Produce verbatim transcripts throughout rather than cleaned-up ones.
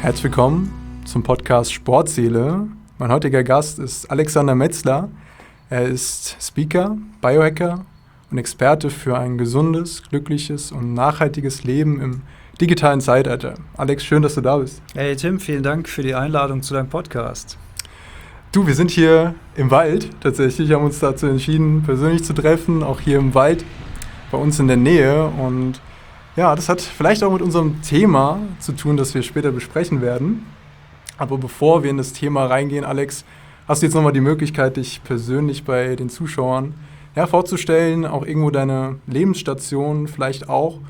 Herzlich willkommen zum Podcast Sportseele. Mein heutiger Gast ist Alexander Metzler. Er ist Speaker, Biohacker und Experte für ein gesundes, glückliches und nachhaltiges Leben im digitalen Zeitalter. Alex, schön, dass du da bist. Hey Tim, vielen Dank für die Einladung zu deinem Podcast. Du, wir sind hier im Wald tatsächlich, haben uns dazu entschieden, persönlich zu treffen, auch hier im Wald bei uns in der Nähe. Und ja, das hat vielleicht auch mit unserem Thema zu tun, das wir später besprechen werden. Aber bevor wir in das Thema reingehen, Alex, hast du jetzt nochmal die Möglichkeit, dich persönlich bei den Zuschauern ja, vorzustellen, auch irgendwo deine Lebensstation vielleicht auch,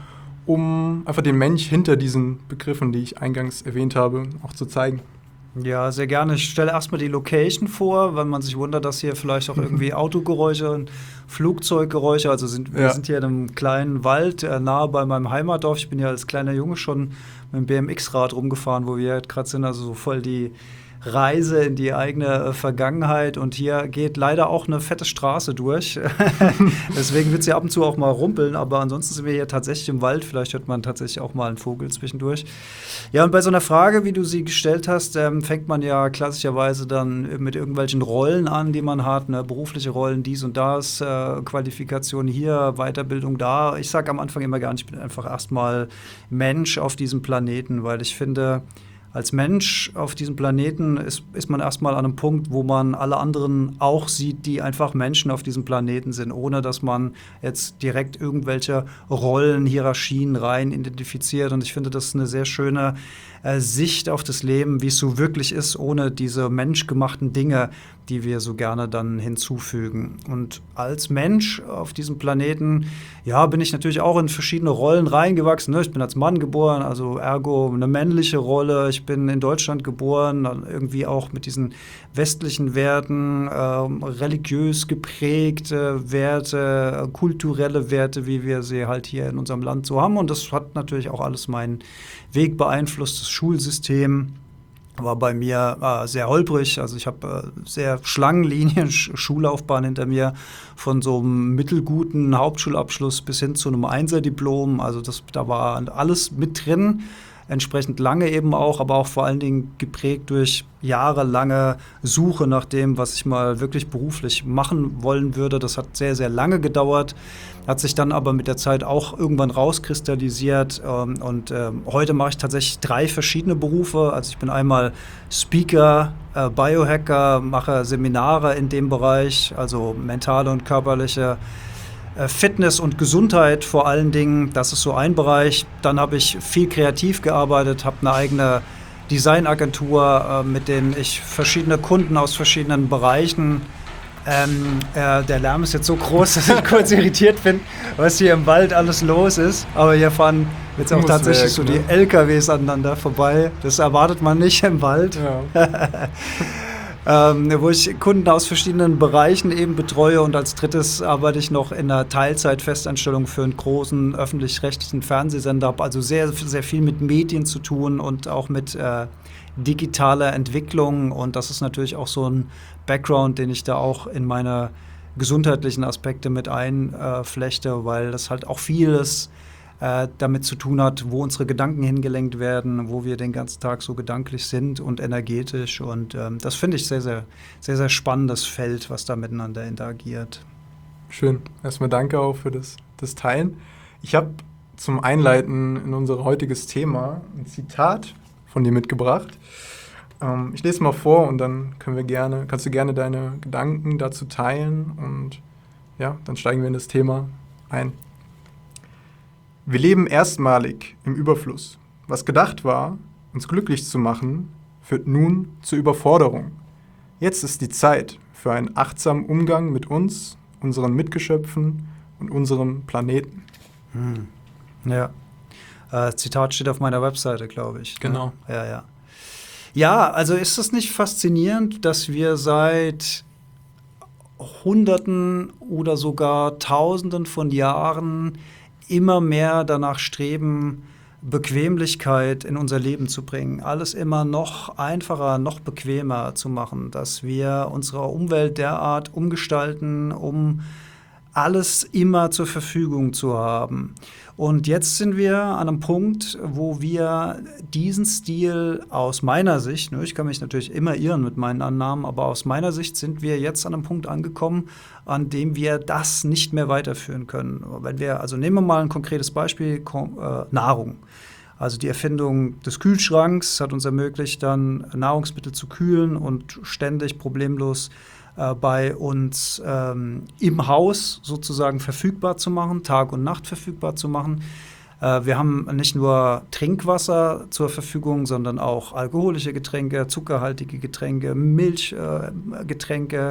um einfach den Mensch hinter diesen Begriffen, die ich eingangs erwähnt habe, auch zu zeigen. Ja, sehr gerne. Ich stelle erstmal die Location vor, weil man sich wundert, dass hier vielleicht auch irgendwie Autogeräusche und Flugzeuggeräusche, also sind, wir ja. sind hier in einem kleinen Wald äh, nahe bei meinem Heimatdorf. Ich bin ja als kleiner Junge schon mit dem B M X-Rad rumgefahren, wo wir halt gerade sind, also so voll die Reise in die eigene äh, Vergangenheit, und hier geht leider auch eine fette Straße durch. Deswegen wird es ja ab und zu auch mal rumpeln, aber ansonsten sind wir hier tatsächlich im Wald. Vielleicht hört man tatsächlich auch mal einen Vogel zwischendurch. Ja, und bei so einer Frage, wie du sie gestellt hast, ähm, fängt man ja klassischerweise dann mit irgendwelchen Rollen an, die man hat, ne? Berufliche Rollen, dies und das, äh, Qualifikation hier, Weiterbildung da. Ich sage am Anfang immer gar nicht, ich bin einfach erstmal Mensch auf diesem Planeten, weil ich finde, als Mensch auf diesem Planeten ist, ist man erstmal an einem Punkt, wo man alle anderen auch sieht, die einfach Menschen auf diesem Planeten sind, ohne dass man jetzt direkt irgendwelche Rollen, Hierarchien rein identifiziert. Und ich finde, das ist eine sehr schöne äh, Sicht auf das Leben, wie es so wirklich ist, ohne diese menschgemachten Dinge, die wir so gerne dann hinzufügen. Und als Mensch auf diesem Planeten, ja, bin ich natürlich auch in verschiedene Rollen reingewachsen. Ne? Ich bin als Mann geboren, also ergo eine männliche Rolle. Ich bin in Deutschland geboren, dann irgendwie auch mit diesen westlichen Werten, ähm, religiös geprägte Werte, kulturelle Werte, wie wir sie halt hier in unserem Land so haben. Und das hat natürlich auch alles meinen Weg beeinflusst. Das Schulsystem war bei mir äh, sehr holprig. Also ich habe äh, sehr Schlangenlinien, Sch- Schullaufbahn hinter mir, von so einem mittelguten Hauptschulabschluss bis hin zu einem Einserdiplom. Also das, da war alles mit drin, entsprechend lange eben auch, aber auch vor allen Dingen geprägt durch jahrelange Suche nach dem, was ich mal wirklich beruflich machen wollen würde. Das hat sehr, sehr lange gedauert, hat sich dann aber mit der Zeit auch irgendwann rauskristallisiert. Ähm, und ähm, heute mache ich tatsächlich drei verschiedene Berufe. Also ich bin einmal Speaker, äh, Biohacker, mache Seminare in dem Bereich, also mentale und körperliche Fitness und Gesundheit vor allen Dingen, das ist so ein Bereich. Dann habe ich viel kreativ gearbeitet, habe eine eigene Designagentur, äh, mit denen ich verschiedene Kunden aus verschiedenen Bereichen, ähm, äh, der Lärm ist jetzt so groß, dass ich kurz irritiert bin, was hier im Wald alles los ist. Aber hier fahren jetzt auch tatsächlich weg, so ne? Die L K Ws aneinander vorbei. Das erwartet man nicht im Wald. Ja. Ähm, wo ich Kunden aus verschiedenen Bereichen eben betreue, und als drittes arbeite ich noch in einer Teilzeitfestanstellung für einen großen öffentlich-rechtlichen Fernsehsender, habe also sehr, sehr viel mit Medien zu tun und auch mit äh, digitaler Entwicklung, und das ist natürlich auch so ein Background, den ich da auch in meine gesundheitlichen Aspekte mit einflechte, äh, weil das halt auch vieles Äh, damit zu tun hat, wo unsere Gedanken hingelenkt werden, wo wir den ganzen Tag so gedanklich sind und energetisch. Und ähm, das finde ich sehr, sehr, sehr, sehr spannendes Feld, was da miteinander interagiert. Schön. Erstmal danke auch für das, das Teilen. Ich habe zum Einleiten in unser heutiges Thema ein Zitat von dir mitgebracht. Ähm, ich lese mal vor, und dann können wir gerne, kannst du gerne deine Gedanken dazu teilen, und ja, dann steigen wir in das Thema ein. Wir leben erstmalig im Überfluss. Was gedacht war, uns glücklich zu machen, führt nun zur Überforderung. Jetzt ist die Zeit für einen achtsamen Umgang mit uns, unseren Mitgeschöpfen und unserem Planeten. Hm. Ja, äh, Zitat steht auf meiner Webseite, glaube ich. Genau. Ne? Ja, ja. Ja, also ist es nicht faszinierend, dass wir seit Hunderten oder sogar Tausenden von Jahren immer mehr danach streben, Bequemlichkeit in unser Leben zu bringen, alles immer noch einfacher, noch bequemer zu machen, dass wir unsere Umwelt derart umgestalten, um alles immer zur Verfügung zu haben. Und jetzt sind wir an einem Punkt, wo wir diesen Stil aus meiner Sicht, ne, ich kann mich natürlich immer irren mit meinen Annahmen, aber aus meiner Sicht sind wir jetzt an einem Punkt angekommen, an dem wir das nicht mehr weiterführen können. Wenn wir, also nehmen wir mal ein konkretes Beispiel, äh, Nahrung. Also die Erfindung des Kühlschranks hat uns ermöglicht, dann Nahrungsmittel zu kühlen und ständig problemlos äh, bei uns ähm, im Haus sozusagen verfügbar zu machen, Tag und Nacht verfügbar zu machen. Äh, wir haben nicht nur Trinkwasser zur Verfügung, sondern auch alkoholische Getränke, zuckerhaltige Getränke, Milchgetränke. Äh,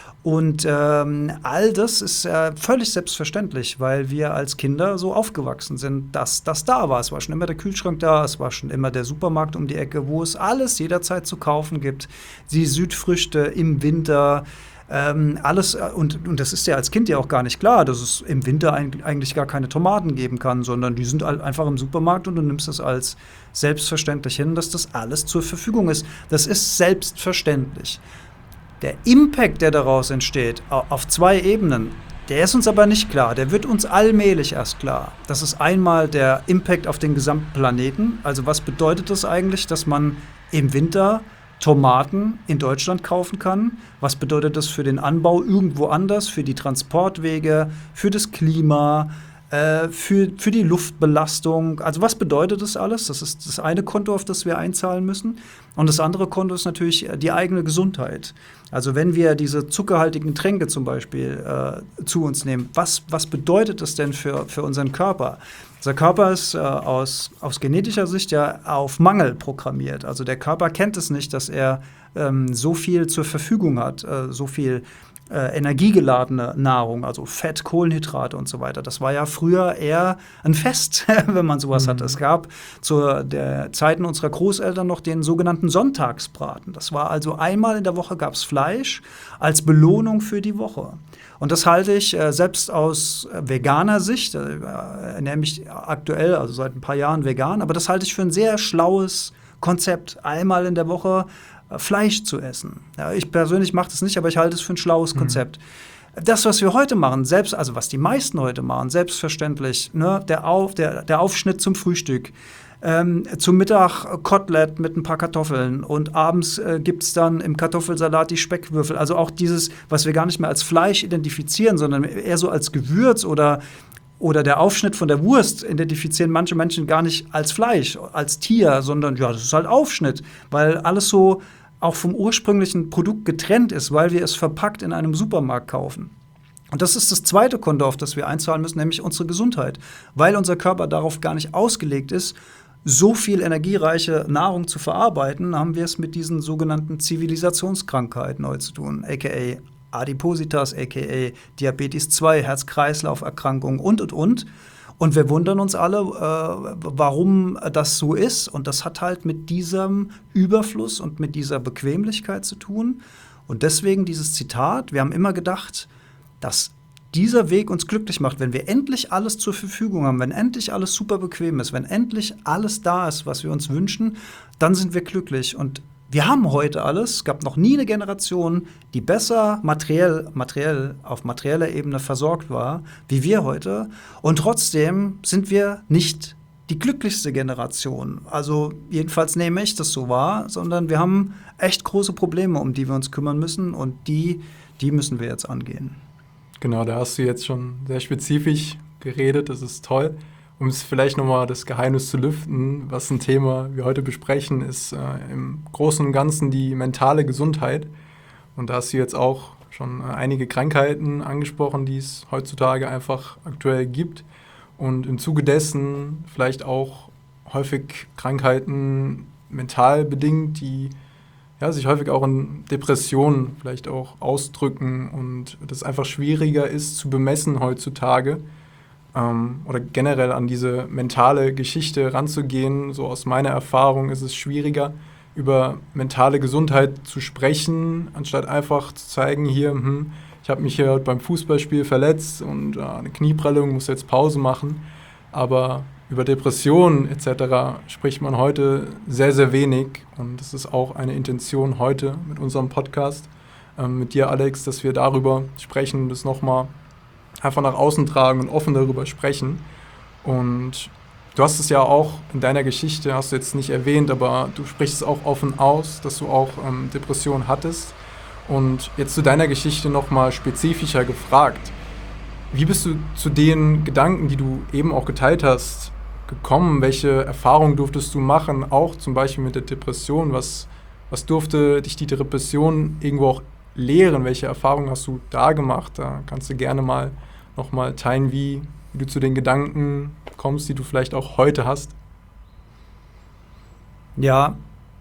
Und ähm, all das ist äh, völlig selbstverständlich, weil wir als Kinder so aufgewachsen sind, dass das da war. Es war schon immer der Kühlschrank da, es war schon immer der Supermarkt um die Ecke, wo es alles jederzeit zu kaufen gibt. Die Südfrüchte im Winter, ähm, alles. Und, und das ist ja als Kind ja auch gar nicht klar, dass es im Winter eigentlich gar keine Tomaten geben kann, sondern die sind einfach im Supermarkt und du nimmst das als selbstverständlich hin, dass das alles zur Verfügung ist. Das ist selbstverständlich. Der Impact, der daraus entsteht, auf zwei Ebenen, der ist uns aber nicht klar. Der wird uns allmählich erst klar. Das ist einmal der Impact auf den gesamten Planeten. Also was bedeutet das eigentlich, dass man im Winter Tomaten in Deutschland kaufen kann? Was bedeutet das für den Anbau irgendwo anders, für die Transportwege, für das Klima, äh, für, für die Luftbelastung? Also was bedeutet das alles? Das ist das eine Konto, auf das wir einzahlen müssen. Und das andere Konto ist natürlich die eigene Gesundheit. Also wenn wir diese zuckerhaltigen Tränke zum Beispiel äh, zu uns nehmen, was, was bedeutet das denn für, für unseren Körper? Unser Körper ist äh, aus, aus genetischer Sicht ja auf Mangel programmiert. Also der Körper kennt es nicht, dass er ähm, so viel zur Verfügung hat, äh, so viel äh, energiegeladene Nahrung, also Fett, Kohlenhydrate und so weiter. Das war ja früher eher ein Fest, wenn man sowas mhm. hatte. Es gab zu der Zeiten unserer Großeltern noch den sogenannten Sonntagsbraten. Das war also einmal in der Woche gab es Fleisch als Belohnung für die Woche. Und das halte ich äh, selbst aus äh, veganer Sicht, äh, ernähre mich aktuell, also seit ein paar Jahren vegan, aber das halte ich für ein sehr schlaues Konzept, einmal in der Woche äh, Fleisch zu essen. Ja, ich persönlich mache das nicht, aber ich halte es für ein schlaues mhm. Konzept. Das, was wir heute machen, selbst, also was die meisten heute machen, selbstverständlich, ne, der, Auf, der, der Aufschnitt zum Frühstück, Ähm, zum Mittag Kotelett mit ein paar Kartoffeln und abends äh, gibt es dann im Kartoffelsalat die Speckwürfel. Also auch dieses, was wir gar nicht mehr als Fleisch identifizieren, sondern eher so als Gewürz oder, oder der Aufschnitt von der Wurst identifizieren manche Menschen gar nicht als Fleisch, als Tier, sondern ja, das ist halt Aufschnitt, weil alles so auch vom ursprünglichen Produkt getrennt ist, weil wir es verpackt in einem Supermarkt kaufen. Und das ist das zweite Konto, auf das wir einzahlen müssen, nämlich unsere Gesundheit, weil unser Körper darauf gar nicht ausgelegt ist, so viel energiereiche Nahrung zu verarbeiten, haben wir es mit diesen sogenannten Zivilisationskrankheiten heute zu tun, aka Adipositas, aka Diabetes zwei, Herz-Kreislauf-Erkrankungen und, und, und. Und wir wundern uns alle, äh, warum das so ist. Und das hat halt mit diesem Überfluss und mit dieser Bequemlichkeit zu tun. Und deswegen dieses Zitat, wir haben immer gedacht, dass dieser Weg uns glücklich macht, wenn wir endlich alles zur Verfügung haben, wenn endlich alles super bequem ist, wenn endlich alles da ist, was wir uns wünschen, dann sind wir glücklich. Und wir haben heute alles. Es gab noch nie eine Generation, die besser materiell, materiell auf materieller Ebene versorgt war, wie wir heute. Und trotzdem sind wir nicht die glücklichste Generation. Also jedenfalls nehme ich das so wahr, sondern wir haben echt große Probleme, um die wir uns kümmern müssen. Und die, die müssen wir jetzt angehen. Genau, da hast du jetzt schon sehr spezifisch geredet, das ist toll. Um es vielleicht nochmal das Geheimnis zu lüften, was ein Thema wir heute besprechen, ist äh, im Großen und Ganzen die mentale Gesundheit. Und da hast du jetzt auch schon äh, einige Krankheiten angesprochen, die es heutzutage einfach aktuell gibt. Und im Zuge dessen vielleicht auch häufig Krankheiten mental bedingt, die ja, sich häufig auch in Depressionen vielleicht auch ausdrücken und das einfach schwieriger ist zu bemessen heutzutage ähm, oder generell an diese mentale Geschichte ranzugehen. So aus meiner Erfahrung ist es schwieriger, über mentale Gesundheit zu sprechen, anstatt einfach zu zeigen, hier, hm, ich habe mich hier beim Fußballspiel verletzt und äh, eine Knieprellung, muss jetzt Pause machen, aber über Depressionen et cetera spricht man heute sehr, sehr wenig und das ist auch eine Intention heute mit unserem Podcast, ähm, mit dir, Alex, dass wir darüber sprechen, das nochmal einfach nach außen tragen und offen darüber sprechen. Und du hast es ja auch in deiner Geschichte, hast du jetzt nicht erwähnt, aber du sprichst es auch offen aus, dass du auch ähm, Depressionen hattest. Und jetzt zu deiner Geschichte nochmal spezifischer gefragt. Wie bist du zu den Gedanken, die du eben auch geteilt hast, gekommen? Welche Erfahrungen durftest du machen, auch zum Beispiel mit der Depression? Was, was durfte dich die Depression irgendwo auch lehren? Welche Erfahrungen hast du da gemacht? Da kannst du gerne mal nochmal teilen, wie, wie du zu den Gedanken kommst, die du vielleicht auch heute hast. Ja,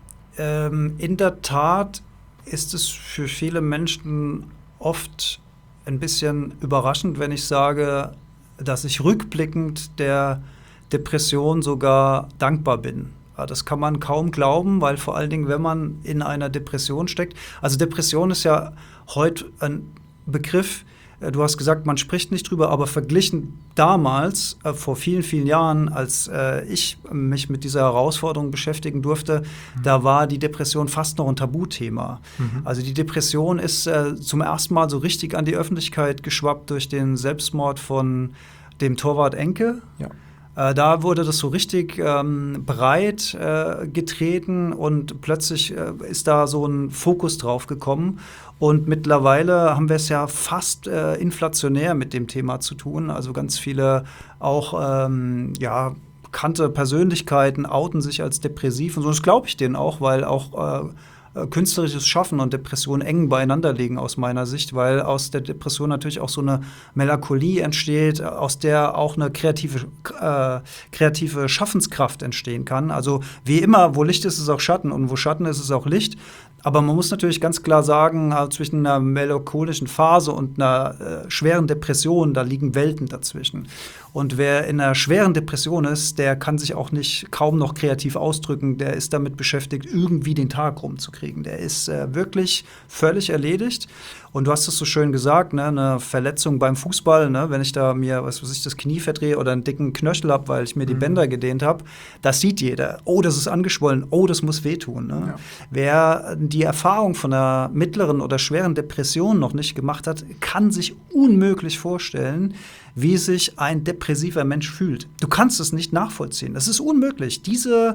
ähm, in der Tat ist es für viele Menschen oft ein bisschen überraschend, wenn ich sage, dass ich rückblickend der Depression sogar dankbar bin. Ja, das kann man kaum glauben, weil vor allen Dingen, wenn man in einer Depression steckt, also Depression ist ja heute ein Begriff, du hast gesagt, man spricht nicht drüber, aber verglichen damals, äh, vor vielen, vielen Jahren, als äh, ich mich mit dieser Herausforderung beschäftigen durfte, mhm. da war die Depression fast noch ein Tabuthema. Mhm. Also die Depression ist äh, zum ersten Mal so richtig an die Öffentlichkeit geschwappt durch den Selbstmord von dem Torvald Enke. Ja. Äh, da wurde das so richtig ähm, breit äh, getreten und plötzlich äh, ist da so ein Fokus drauf gekommen. Und mittlerweile haben wir es ja fast äh, inflationär mit dem Thema zu tun. Also ganz viele auch ähm, ja, bekannte Persönlichkeiten outen sich als depressiv. Und so, das glaube ich denen auch, weil auch äh, künstlerisches Schaffen und Depression eng beieinander liegen aus meiner Sicht, weil aus der Depression natürlich auch so eine Melancholie entsteht, aus der auch eine kreative, äh, kreative Schaffenskraft entstehen kann. Also wie immer, wo Licht ist, ist auch Schatten und wo Schatten ist, ist auch Licht. Aber man muss natürlich ganz klar sagen, äh, zwischen einer melancholischen Phase und einer äh, schweren Depression, da liegen Welten dazwischen. Und wer in einer schweren Depression ist, der kann sich auch nicht kaum noch kreativ ausdrücken. Der ist damit beschäftigt, irgendwie den Tag rumzukriegen. Der ist äh, wirklich völlig erledigt. Und du hast es so schön gesagt, ne, eine Verletzung beim Fußball, ne, wenn ich da mir, was weiß ich, das Knie verdrehe oder einen dicken Knöchel habe, weil ich mir die mhm. Bänder gedehnt habe, das sieht jeder. Oh, das ist angeschwollen. Oh, das muss wehtun. Ne? Ja. Wer die Erfahrung von einer mittleren oder schweren Depression noch nicht gemacht hat, kann sich unmöglich vorstellen, wie sich ein depressiver Mensch fühlt. Du kannst es nicht nachvollziehen. Das ist unmöglich. Diese,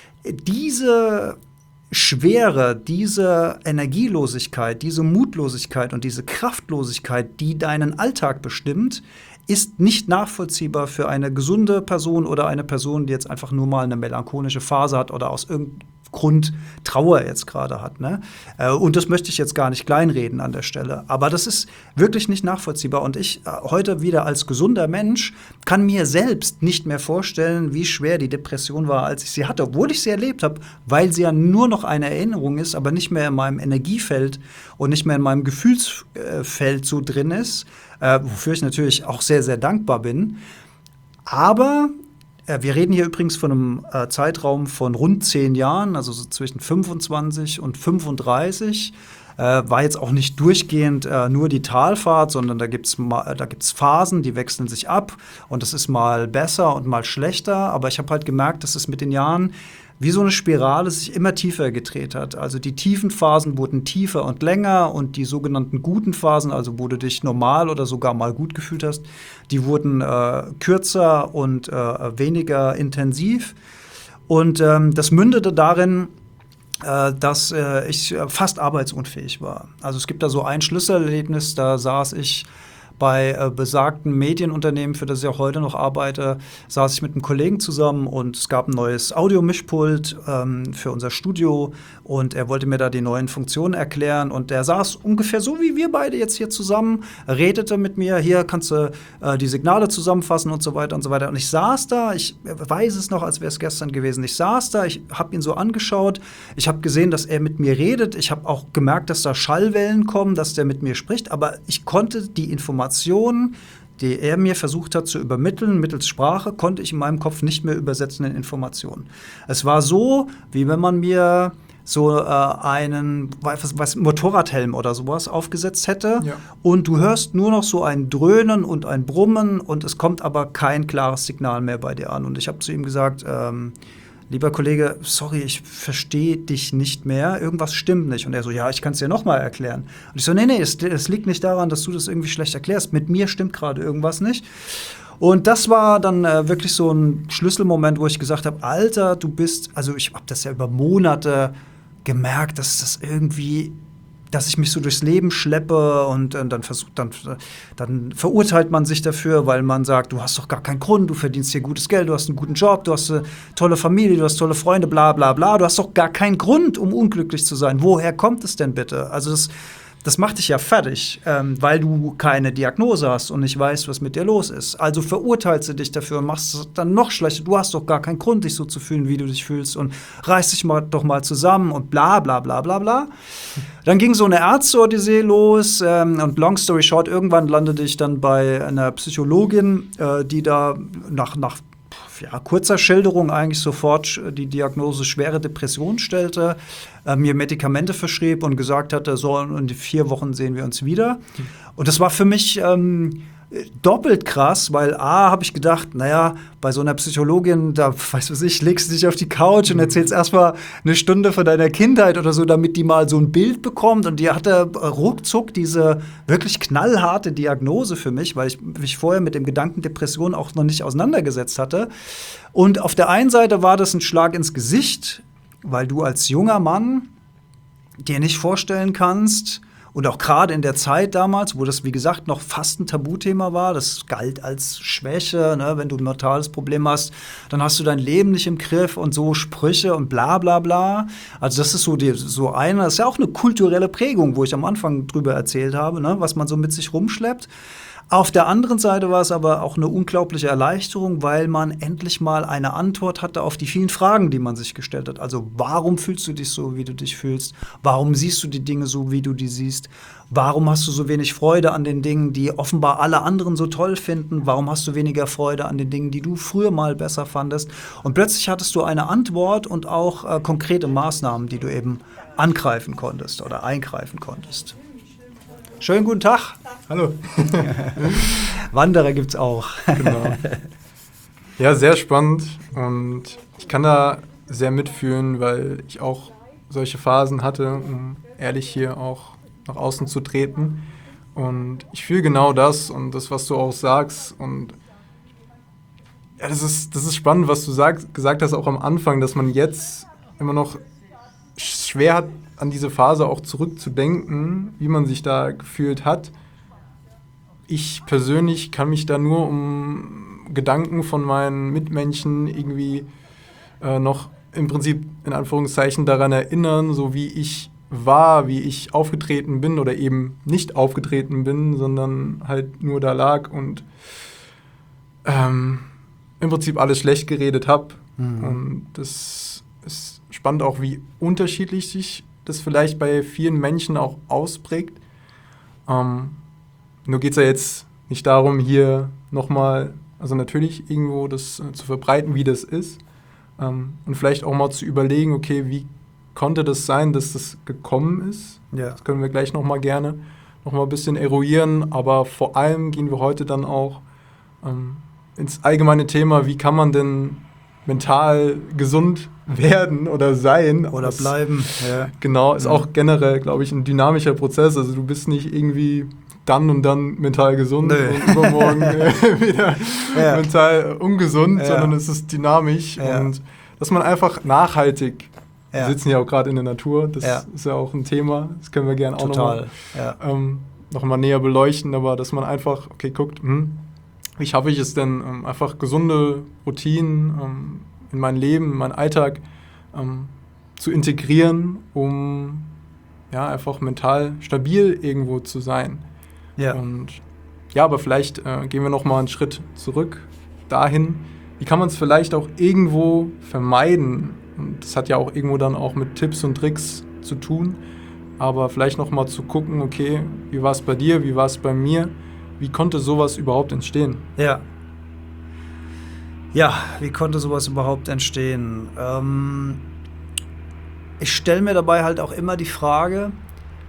diese Schwere, diese Energielosigkeit, diese Mutlosigkeit und diese Kraftlosigkeit, die deinen Alltag bestimmt, ist nicht nachvollziehbar für eine gesunde Person oder eine Person, die jetzt einfach nur mal eine melancholische Phase hat oder aus irgendeinem Grund Trauer jetzt gerade hat. Ne? Und das möchte ich jetzt gar nicht kleinreden an der Stelle. Aber das ist wirklich nicht nachvollziehbar. Und ich heute wieder als gesunder Mensch kann mir selbst nicht mehr vorstellen, wie schwer die Depression war, als ich sie hatte. Obwohl ich sie erlebt habe, weil sie ja nur noch eine Erinnerung ist, aber nicht mehr in meinem Energiefeld und nicht mehr in meinem Gefühlsfeld so drin ist. Äh, wofür ich natürlich auch sehr, sehr dankbar bin. Aber äh, wir reden hier übrigens von einem äh, Zeitraum von rund zehn Jahren, also so zwischen fünfundzwanzig und fünfunddreißig. Äh, war jetzt auch nicht durchgehend äh, nur die Talfahrt, sondern da gibt es da gibt's Phasen, die wechseln sich ab. Und das ist mal besser und mal schlechter. Aber ich habe halt gemerkt, dass es mit den Jahren wie so eine Spirale sich immer tiefer gedreht hat. Also die tiefen Phasen wurden tiefer und länger und die sogenannten guten Phasen, also wo du dich normal oder sogar mal gut gefühlt hast, die wurden äh, kürzer und äh, weniger intensiv. Und ähm, das mündete darin, äh, dass äh, ich fast arbeitsunfähig war. Also es gibt da so ein Schlüsselerlebnis, da saß ich bei äh, besagten Medienunternehmen, für das ich auch heute noch arbeite, saß ich mit einem Kollegen zusammen und es gab ein neues Audiomischpult ähm, für unser Studio und er wollte mir da die neuen Funktionen erklären und er saß ungefähr so wie wir beide jetzt hier zusammen, redete mit mir, hier kannst du äh, die Signale zusammenfassen und so weiter und so weiter. Und ich saß da, ich weiß es noch, als wäre es gestern gewesen, ich saß da, ich habe ihn so angeschaut, ich habe gesehen, dass er mit mir redet, ich habe auch gemerkt, dass da Schallwellen kommen, dass der mit mir spricht, aber ich konnte die Informationen, die er mir versucht hat zu übermitteln mittels Sprache, konnte ich in meinem Kopf nicht mehr übersetzen in Informationen. Es war so, wie wenn man mir so äh, einen was, was, Motorradhelm oder sowas aufgesetzt hätte ja. Und du hörst nur noch so ein Dröhnen und ein Brummen und es kommt aber kein klares Signal mehr bei dir an. Und ich habe zu ihm gesagt, ähm, lieber Kollege, sorry, ich verstehe dich nicht mehr, irgendwas stimmt nicht. Und er so, ja, ich kann es dir noch mal erklären. Und ich so, nee, nee, es, es liegt nicht daran, dass du das irgendwie schlecht erklärst. Mit mir stimmt gerade irgendwas nicht. Und das war dann äh, wirklich so ein Schlüsselmoment, wo ich gesagt habe, Alter, du bist, also ich habe das ja über Monate gemerkt, dass das irgendwie, dass ich mich so durchs Leben schleppe und äh, dann versucht, dann, dann verurteilt man sich dafür, weil man sagt, du hast doch gar keinen Grund, du verdienst hier gutes Geld, du hast einen guten Job, du hast eine tolle Familie, du hast tolle Freunde, bla bla bla, du hast doch gar keinen Grund, um unglücklich zu sein. Woher kommt es denn bitte? Also das Das macht dich ja fertig, ähm, weil du keine Diagnose hast und nicht weißt, was mit dir los ist. Also verurteilst du dich dafür und machst es dann noch schlechter. Du hast doch gar keinen Grund, dich so zu fühlen, wie du dich fühlst. Und reiß dich mal, doch mal zusammen und bla bla bla bla bla. Dann ging so eine Ärzte-Odyssee los. Ähm, und long story short, irgendwann landete ich dann bei einer Psychologin, äh, die da nach, nach ja, kurzer Schilderung eigentlich sofort die Diagnose schwere Depression stellte, äh, mir Medikamente verschrieb und gesagt hatte, so in vier Wochen sehen wir uns wieder. Mhm. Und das war für mich ähm, doppelt krass, weil A, habe ich gedacht, naja, bei so einer Psychologin, da, weiß was ich, legst du dich auf die Couch und erzählst erstmal eine Stunde von deiner Kindheit oder so, damit die mal so ein Bild bekommt. Und die hatte ruckzuck diese wirklich knallharte Diagnose für mich, weil ich mich vorher mit dem Gedanken Depression auch noch nicht auseinandergesetzt hatte. Und auf der einen Seite war das ein Schlag ins Gesicht, weil du als junger Mann dir nicht vorstellen kannst, und auch gerade in der Zeit damals, wo das, wie gesagt, noch fast ein Tabuthema war, das galt als Schwäche, ne? Wenn du ein mentales Problem hast, dann hast du dein Leben nicht im Griff und so Sprüche und bla bla bla. Also das ist so, die, so eine, das ist ja auch eine kulturelle Prägung, wo ich am Anfang drüber erzählt habe, ne? Was man so mit sich rumschleppt. Auf der anderen Seite war es aber auch eine unglaubliche Erleichterung, weil man endlich mal eine Antwort hatte auf die vielen Fragen, die man sich gestellt hat. Also warum fühlst du dich so, wie du dich fühlst? Warum siehst du die Dinge so, wie du die siehst? Warum hast du so wenig Freude an den Dingen, die offenbar alle anderen so toll finden? Warum hast du weniger Freude an den Dingen, die du früher mal besser fandest? Und plötzlich hattest du eine Antwort und auch äh, konkrete Maßnahmen, die du eben angreifen konntest oder eingreifen konntest. Schönen guten Tag. Hallo. Wanderer gibt's auch. Genau. Ja, sehr spannend und ich kann da sehr mitfühlen, weil ich auch solche Phasen hatte, um ehrlich hier auch nach außen zu treten. Und ich fühle genau das und das, was du auch sagst. Und ja, das ist, das ist spannend, was du sag, gesagt hast, auch am Anfang, dass man jetzt immer noch schwer hat, an diese Phase auch zurückzudenken, wie man sich da gefühlt hat. Ich persönlich kann mich da nur um Gedanken von meinen Mitmenschen irgendwie äh, noch im Prinzip in Anführungszeichen daran erinnern, so wie ich war, wie ich aufgetreten bin oder eben nicht aufgetreten bin, sondern halt nur da lag und ähm, im Prinzip alles schlecht geredet habe. Mhm. Und das ist spannend auch, wie unterschiedlich sich das vielleicht bei vielen Menschen auch ausprägt. Ähm, nur geht es ja jetzt nicht darum, hier nochmal, also natürlich irgendwo das äh, zu verbreiten, wie das ist. Ähm, und vielleicht auch mal zu überlegen, okay, wie konnte das sein, dass das gekommen ist? Ja. Das können wir gleich nochmal gerne nochmal ein bisschen eruieren. Aber vor allem gehen wir heute dann auch ähm, ins allgemeine Thema, wie kann man denn mental gesund werden oder sein. Oder das, bleiben. Ja. Genau, ist ja. auch generell, glaube ich, ein dynamischer Prozess. Also du bist nicht irgendwie dann und dann mental gesund Nö. und übermorgen äh, wieder ja. mental ungesund, ja. sondern es ist dynamisch. Ja. Und dass man einfach nachhaltig, ja. wir sitzen ja auch gerade in der Natur, das ja. ist ja auch ein Thema, das können wir gerne auch nochmal ja. ähm, noch mal näher beleuchten, aber dass man einfach, okay, guckt, hm, wie schaffe ich es denn, ähm, einfach gesunde Routinen ähm, in mein Leben, in meinen Alltag ähm, zu integrieren, um ja, einfach mental stabil irgendwo zu sein. Ja. Und ja, aber vielleicht äh, gehen wir noch mal einen Schritt zurück dahin. Wie kann man es vielleicht auch irgendwo vermeiden? Und das hat ja auch irgendwo dann auch mit Tipps und Tricks zu tun. Aber vielleicht noch mal zu gucken, okay, wie war es bei dir, wie war es bei mir? Wie konnte sowas überhaupt entstehen? Ja. Ja, wie konnte sowas überhaupt entstehen? Ähm, ich stelle mir dabei halt auch immer die Frage,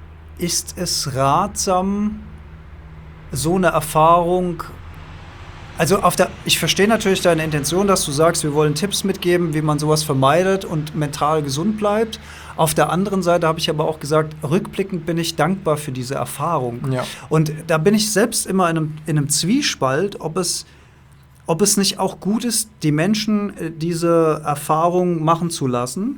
ist es ratsam, so eine Erfahrung Also auf der, ich verstehe natürlich deine Intention, dass du sagst, wir wollen Tipps mitgeben, wie man sowas vermeidet und mental gesund bleibt. Auf der anderen Seite habe ich aber auch gesagt, rückblickend bin ich dankbar für diese Erfahrung. Ja. Und da bin ich selbst immer in einem, in einem Zwiespalt, ob es, ob es nicht auch gut ist, die Menschen diese Erfahrung machen zu lassen,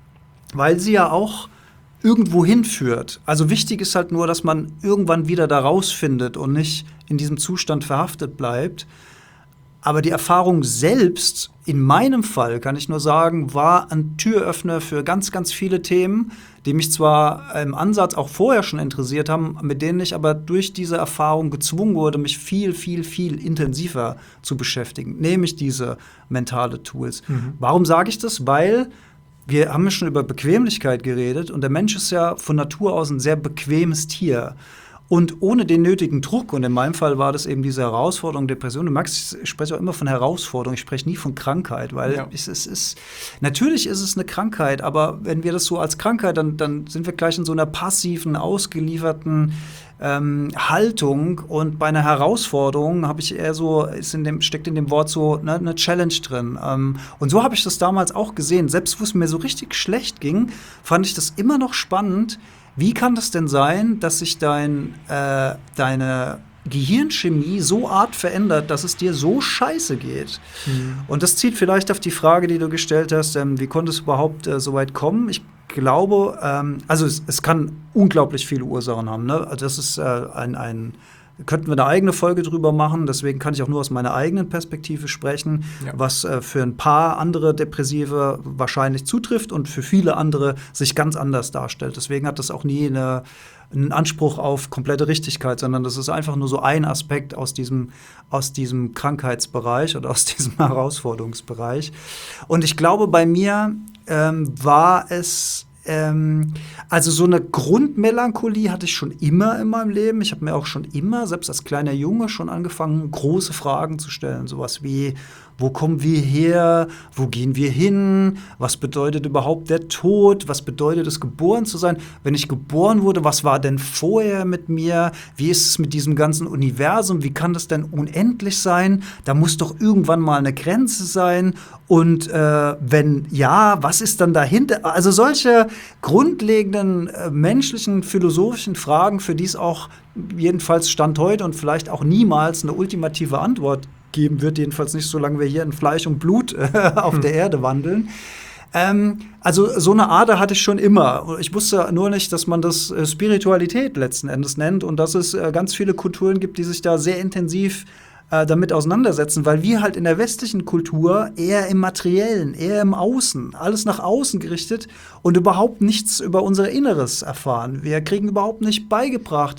weil sie ja auch irgendwo hinführt. Also wichtig ist halt nur, dass man irgendwann wieder da rausfindet und nicht in diesem Zustand verhaftet bleibt. Aber die Erfahrung selbst, in meinem Fall, kann ich nur sagen, war ein Türöffner für ganz, ganz viele Themen, die mich zwar im Ansatz auch vorher schon interessiert haben, mit denen ich aber durch diese Erfahrung gezwungen wurde, mich viel, viel, viel intensiver zu beschäftigen, nämlich diese mentale Tools. Mhm. Warum sage ich das? Weil wir haben ja schon über Bequemlichkeit geredet und der Mensch ist ja von Natur aus ein sehr bequemes Tier. Und ohne den nötigen Druck, und in meinem Fall war das eben diese Herausforderung, Depression. Du merkst, ich spreche auch immer von Herausforderung, ich spreche nie von Krankheit, weil ja. es, es ist, natürlich ist es eine Krankheit, aber wenn wir das so als Krankheit, dann, dann sind wir gleich in so einer passiven, ausgelieferten ähm, Haltung. Und bei einer Herausforderung habe ich eher so, ist in dem, steckt in dem Wort so ne, eine Challenge drin. Ähm, und so habe ich das damals auch gesehen. Selbst wo es mir so richtig schlecht ging, fand ich das immer noch spannend. Wie kann das denn sein, dass sich dein, äh, deine Gehirnchemie so arg verändert, dass es dir so scheiße geht? Mhm. Und das zieht vielleicht auf die Frage, die du gestellt hast, ähm, wie konnte es überhaupt äh, so weit kommen? Ich glaube, ähm, also es, es kann unglaublich viele Ursachen haben. Ne? Also das ist äh, ein, ein könnten wir eine eigene Folge drüber machen, deswegen kann ich auch nur aus meiner eigenen Perspektive sprechen, ja. was äh, für ein paar andere Depressive wahrscheinlich zutrifft und für viele andere sich ganz anders darstellt. Deswegen hat das auch nie eine, einen Anspruch auf komplette Richtigkeit, sondern das ist einfach nur so ein Aspekt aus diesem, aus diesem Krankheitsbereich oder aus diesem Herausforderungsbereich. Und ich glaube, bei mir ähm, war es Ähm, also so eine Grundmelancholie hatte ich schon immer in meinem Leben. Ich habe mir auch schon immer, selbst als kleiner Junge, schon angefangen, große Fragen zu stellen. Sowas wie, wo kommen wir her? Wo gehen wir hin? Was bedeutet überhaupt der Tod? Was bedeutet es, geboren zu sein? Wenn ich geboren wurde, was war denn vorher mit mir? Wie ist es mit diesem ganzen Universum? Wie kann das denn unendlich sein? Da muss doch irgendwann mal eine Grenze sein. Und äh, wenn ja, was ist dann dahinter? Also solche grundlegenden äh, menschlichen, philosophischen Fragen, für die es auch jedenfalls Stand heute und vielleicht auch niemals eine ultimative Antwort geben wird, jedenfalls nicht, solange wir hier in Fleisch und Blut äh, auf hm. der Erde wandeln. Ähm, also so eine Ader hatte ich schon immer. Ich wusste nur nicht, dass man das äh, Spiritualität letzten Endes nennt und dass es äh, ganz viele Kulturen gibt, die sich da sehr intensiv äh, damit auseinandersetzen, weil wir halt in der westlichen Kultur eher im Materiellen, eher im Außen, alles nach außen gerichtet und überhaupt nichts über unser Inneres erfahren. Wir kriegen überhaupt nicht beigebracht,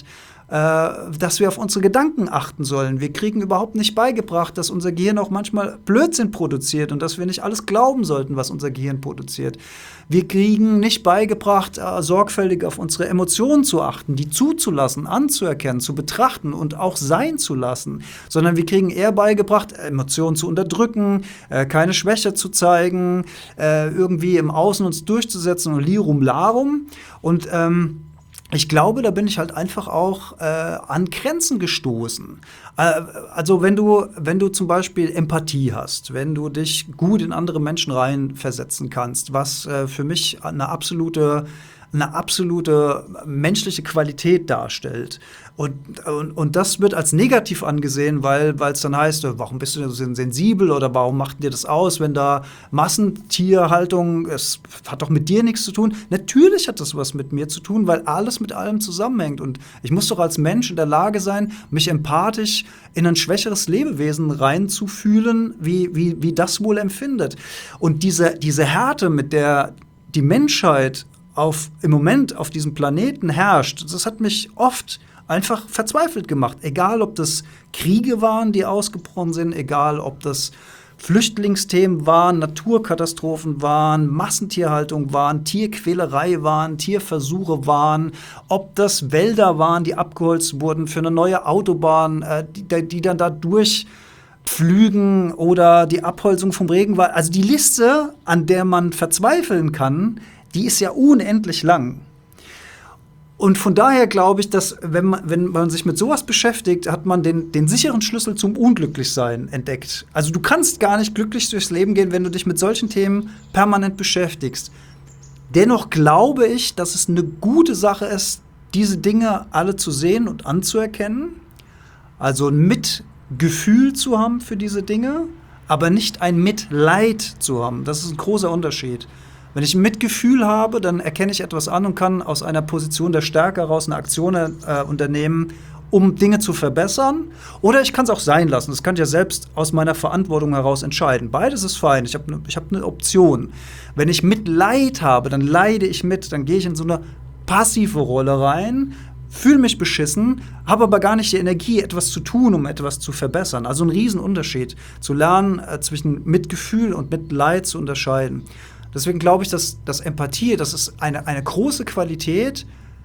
dass wir auf unsere Gedanken achten sollen. Wir kriegen überhaupt nicht beigebracht, dass unser Gehirn auch manchmal Blödsinn produziert und dass wir nicht alles glauben sollten, was unser Gehirn produziert. Wir kriegen nicht beigebracht, äh, sorgfältig auf unsere Emotionen zu achten, die zuzulassen, anzuerkennen, zu betrachten und auch sein zu lassen, sondern wir kriegen eher beigebracht, Emotionen zu unterdrücken, äh, keine Schwäche zu zeigen, äh, irgendwie im Außen uns durchzusetzen und lirum larum. Und ähm, ich glaube, da bin ich halt einfach auch äh, an Grenzen gestoßen. Äh, also wenn du, wenn du zum Beispiel Empathie hast, wenn du dich gut in andere Menschen reinversetzen kannst, was äh, für mich eine absolute eine absolute menschliche Qualität darstellt. Und, und, und das wird als negativ angesehen, weil es dann heißt, warum bist du denn so sensibel oder warum macht dir das aus, wenn da Massentierhaltung, es hat doch mit dir nichts zu tun. Natürlich hat das was mit mir zu tun, weil alles mit allem zusammenhängt. Und ich muss doch als Mensch in der Lage sein, mich empathisch in ein schwächeres Lebewesen reinzufühlen, wie, wie, wie das wohl empfindet. Und diese, diese Härte, mit der die Menschheit auf, im Moment auf diesem Planeten herrscht, das hat mich oft einfach verzweifelt gemacht. Egal, ob das Kriege waren, die ausgebrochen sind, egal, ob das Flüchtlingsthemen waren, Naturkatastrophen waren, Massentierhaltung waren, Tierquälerei waren, Tierversuche waren, ob das Wälder waren, die abgeholzt wurden für eine neue Autobahn, äh, die, die dann da durchpflügen oder die Abholzung vom Regenwald. Also die Liste, an der man verzweifeln kann, die ist ja unendlich lang. Und von daher glaube ich, dass wenn man, wenn man sich mit sowas beschäftigt, hat man den, den sicheren Schlüssel zum Unglücklichsein entdeckt. Also du kannst gar nicht glücklich durchs Leben gehen, wenn du dich mit solchen Themen permanent beschäftigst. Dennoch glaube ich, dass es eine gute Sache ist, diese Dinge alle zu sehen und anzuerkennen. Also ein Mitgefühl zu haben für diese Dinge, aber nicht ein Mitleid zu haben. Das ist ein großer Unterschied. Wenn ich ein Mitgefühl habe, dann erkenne ich etwas an und kann aus einer Position der Stärke heraus eine Aktion äh, unternehmen, um Dinge zu verbessern. Oder ich kann es auch sein lassen. Das kann ich ja selbst aus meiner Verantwortung heraus entscheiden. Beides ist fein. Ich habe ne, ich hab eine Option. Wenn ich Mitleid habe, dann leide ich mit. Dann gehe ich in so eine passive Rolle rein, fühle mich beschissen, habe aber gar nicht die Energie, etwas zu tun, um etwas zu verbessern. Also ein Riesenunterschied. Zu lernen, äh, zwischen Mitgefühl und Mitleid zu unterscheiden. Deswegen glaube ich, dass, dass Empathie, das ist eine, eine große Qualität,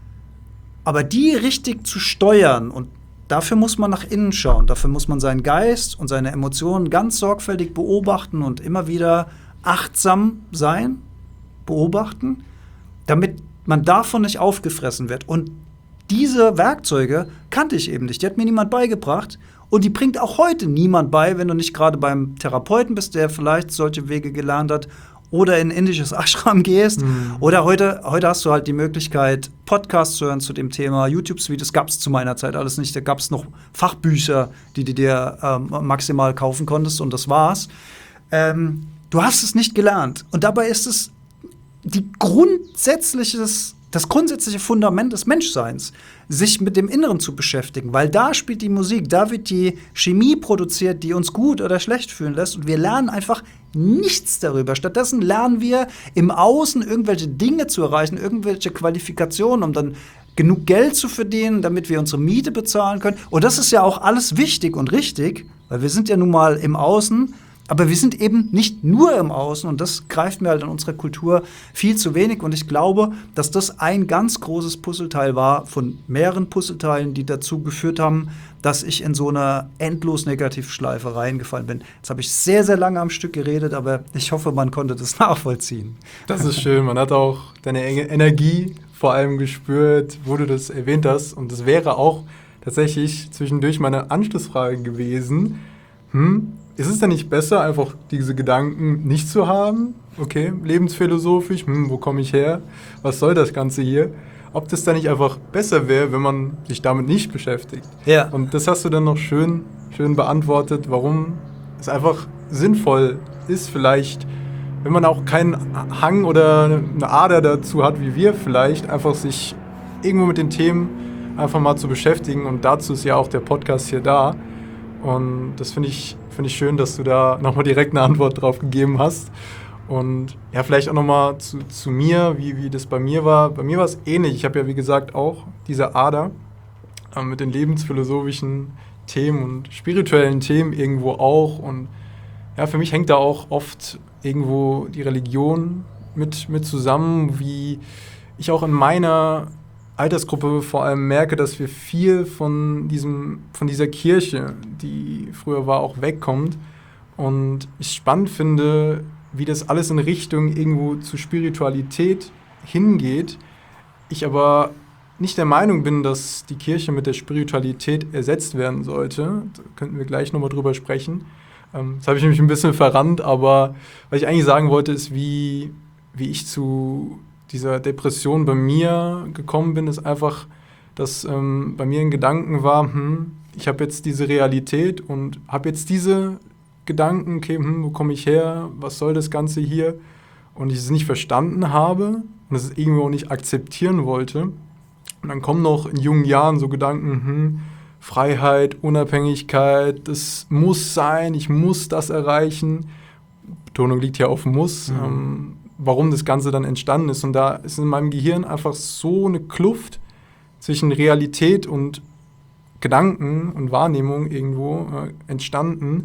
aber die richtig zu steuern, und dafür muss man nach innen schauen, dafür muss man seinen Geist und seine Emotionen ganz sorgfältig beobachten und immer wieder achtsam sein, beobachten, damit man davon nicht aufgefressen wird. Und diese Werkzeuge kannte ich eben nicht, die hat mir niemand beigebracht. Und die bringt auch heute niemand bei, wenn du nicht gerade beim Therapeuten bist, der vielleicht solche Wege gelernt hat, oder in ein indisches Ashram gehst. Mhm. Oder heute, heute hast du halt die Möglichkeit, Podcasts zu hören zu dem Thema, YouTube-Videos gab es zu meiner Zeit alles nicht. Da gab es noch Fachbücher, die du dir ähm, maximal kaufen konntest, und das war's. Ähm, du hast es nicht gelernt. Und dabei ist es die grundsätzliches, das grundsätzliche Fundament des Menschseins, sich mit dem Inneren zu beschäftigen. Weil da spielt die Musik, da wird die Chemie produziert, die uns gut oder schlecht fühlen lässt. Und wir lernen einfach nichts darüber. Stattdessen lernen wir im Außen irgendwelche Dinge zu erreichen, irgendwelche Qualifikationen, um dann genug Geld zu verdienen, damit wir unsere Miete bezahlen können. Und das ist ja auch alles wichtig und richtig, weil wir sind ja nun mal im Außen, aber wir sind eben nicht nur im Außen, und das greift mir halt in unserer Kultur viel zu wenig. Und ich glaube, dass das ein ganz großes Puzzleteil war von mehreren Puzzleteilen, die dazu geführt haben, dass ich in so eine endlos Negativschleife reingefallen bin. Jetzt habe ich sehr, sehr lange am Stück geredet, aber ich hoffe, man konnte das nachvollziehen. Das ist schön. Man hat auch deine Energie vor allem gespürt, wo du das erwähnt hast. Und das wäre auch tatsächlich zwischendurch meine Anschlussfrage gewesen. Hm, ist es denn nicht besser, einfach diese Gedanken nicht zu haben? Okay, lebensphilosophisch, hm, wo komme ich her? Was soll das Ganze hier? Ob das dann nicht einfach besser wäre, wenn man sich damit nicht beschäftigt? Ja. Und das hast du dann noch schön, schön beantwortet, warum es einfach sinnvoll ist, vielleicht, wenn man auch keinen Hang oder eine Ader dazu hat, wie wir vielleicht, einfach sich irgendwo mit den Themen einfach mal zu beschäftigen. Und dazu ist ja auch der Podcast hier da. Und das finde ich, finde ich schön, dass du da nochmal direkt eine Antwort drauf gegeben hast. Und ja, vielleicht auch nochmal zu, zu mir, wie, wie das bei mir war. Bei mir war es ähnlich. Ich habe ja, wie gesagt, auch diese Ader äh, mit den lebensphilosophischen Themen und spirituellen Themen irgendwo auch. Und ja, für mich hängt da auch oft irgendwo die Religion mit, mit zusammen, wie ich auch in meiner Altersgruppe vor allem merke, dass wir viel von diesem, von dieser Kirche, die früher war, auch wegkommt. Und ich spannend finde, wie das alles in Richtung irgendwo zu Spiritualität hingeht. Ich aber nicht der Meinung bin, dass die Kirche mit der Spiritualität ersetzt werden sollte. Da könnten wir gleich nochmal drüber sprechen. Ähm, das habe ich nämlich ein bisschen verrannt, aber was ich eigentlich sagen wollte, ist, wie, wie ich zu dieser Depression bei mir gekommen bin, ist einfach, dass ähm, bei mir ein Gedanken war, hm, ich habe jetzt diese Realität und habe jetzt diese Gedanken, okay, hm, wo komme ich her, was soll das Ganze hier? Und ich es nicht verstanden habe und es irgendwo auch nicht akzeptieren wollte. Und dann kommen noch in jungen Jahren so Gedanken, hm, Freiheit, Unabhängigkeit, das muss sein, ich muss das erreichen. Betonung liegt hier auf muss. Mhm. Ähm, warum das Ganze dann entstanden ist. Und da ist in meinem Gehirn einfach so eine Kluft zwischen Realität und Gedanken und Wahrnehmung irgendwo äh, entstanden,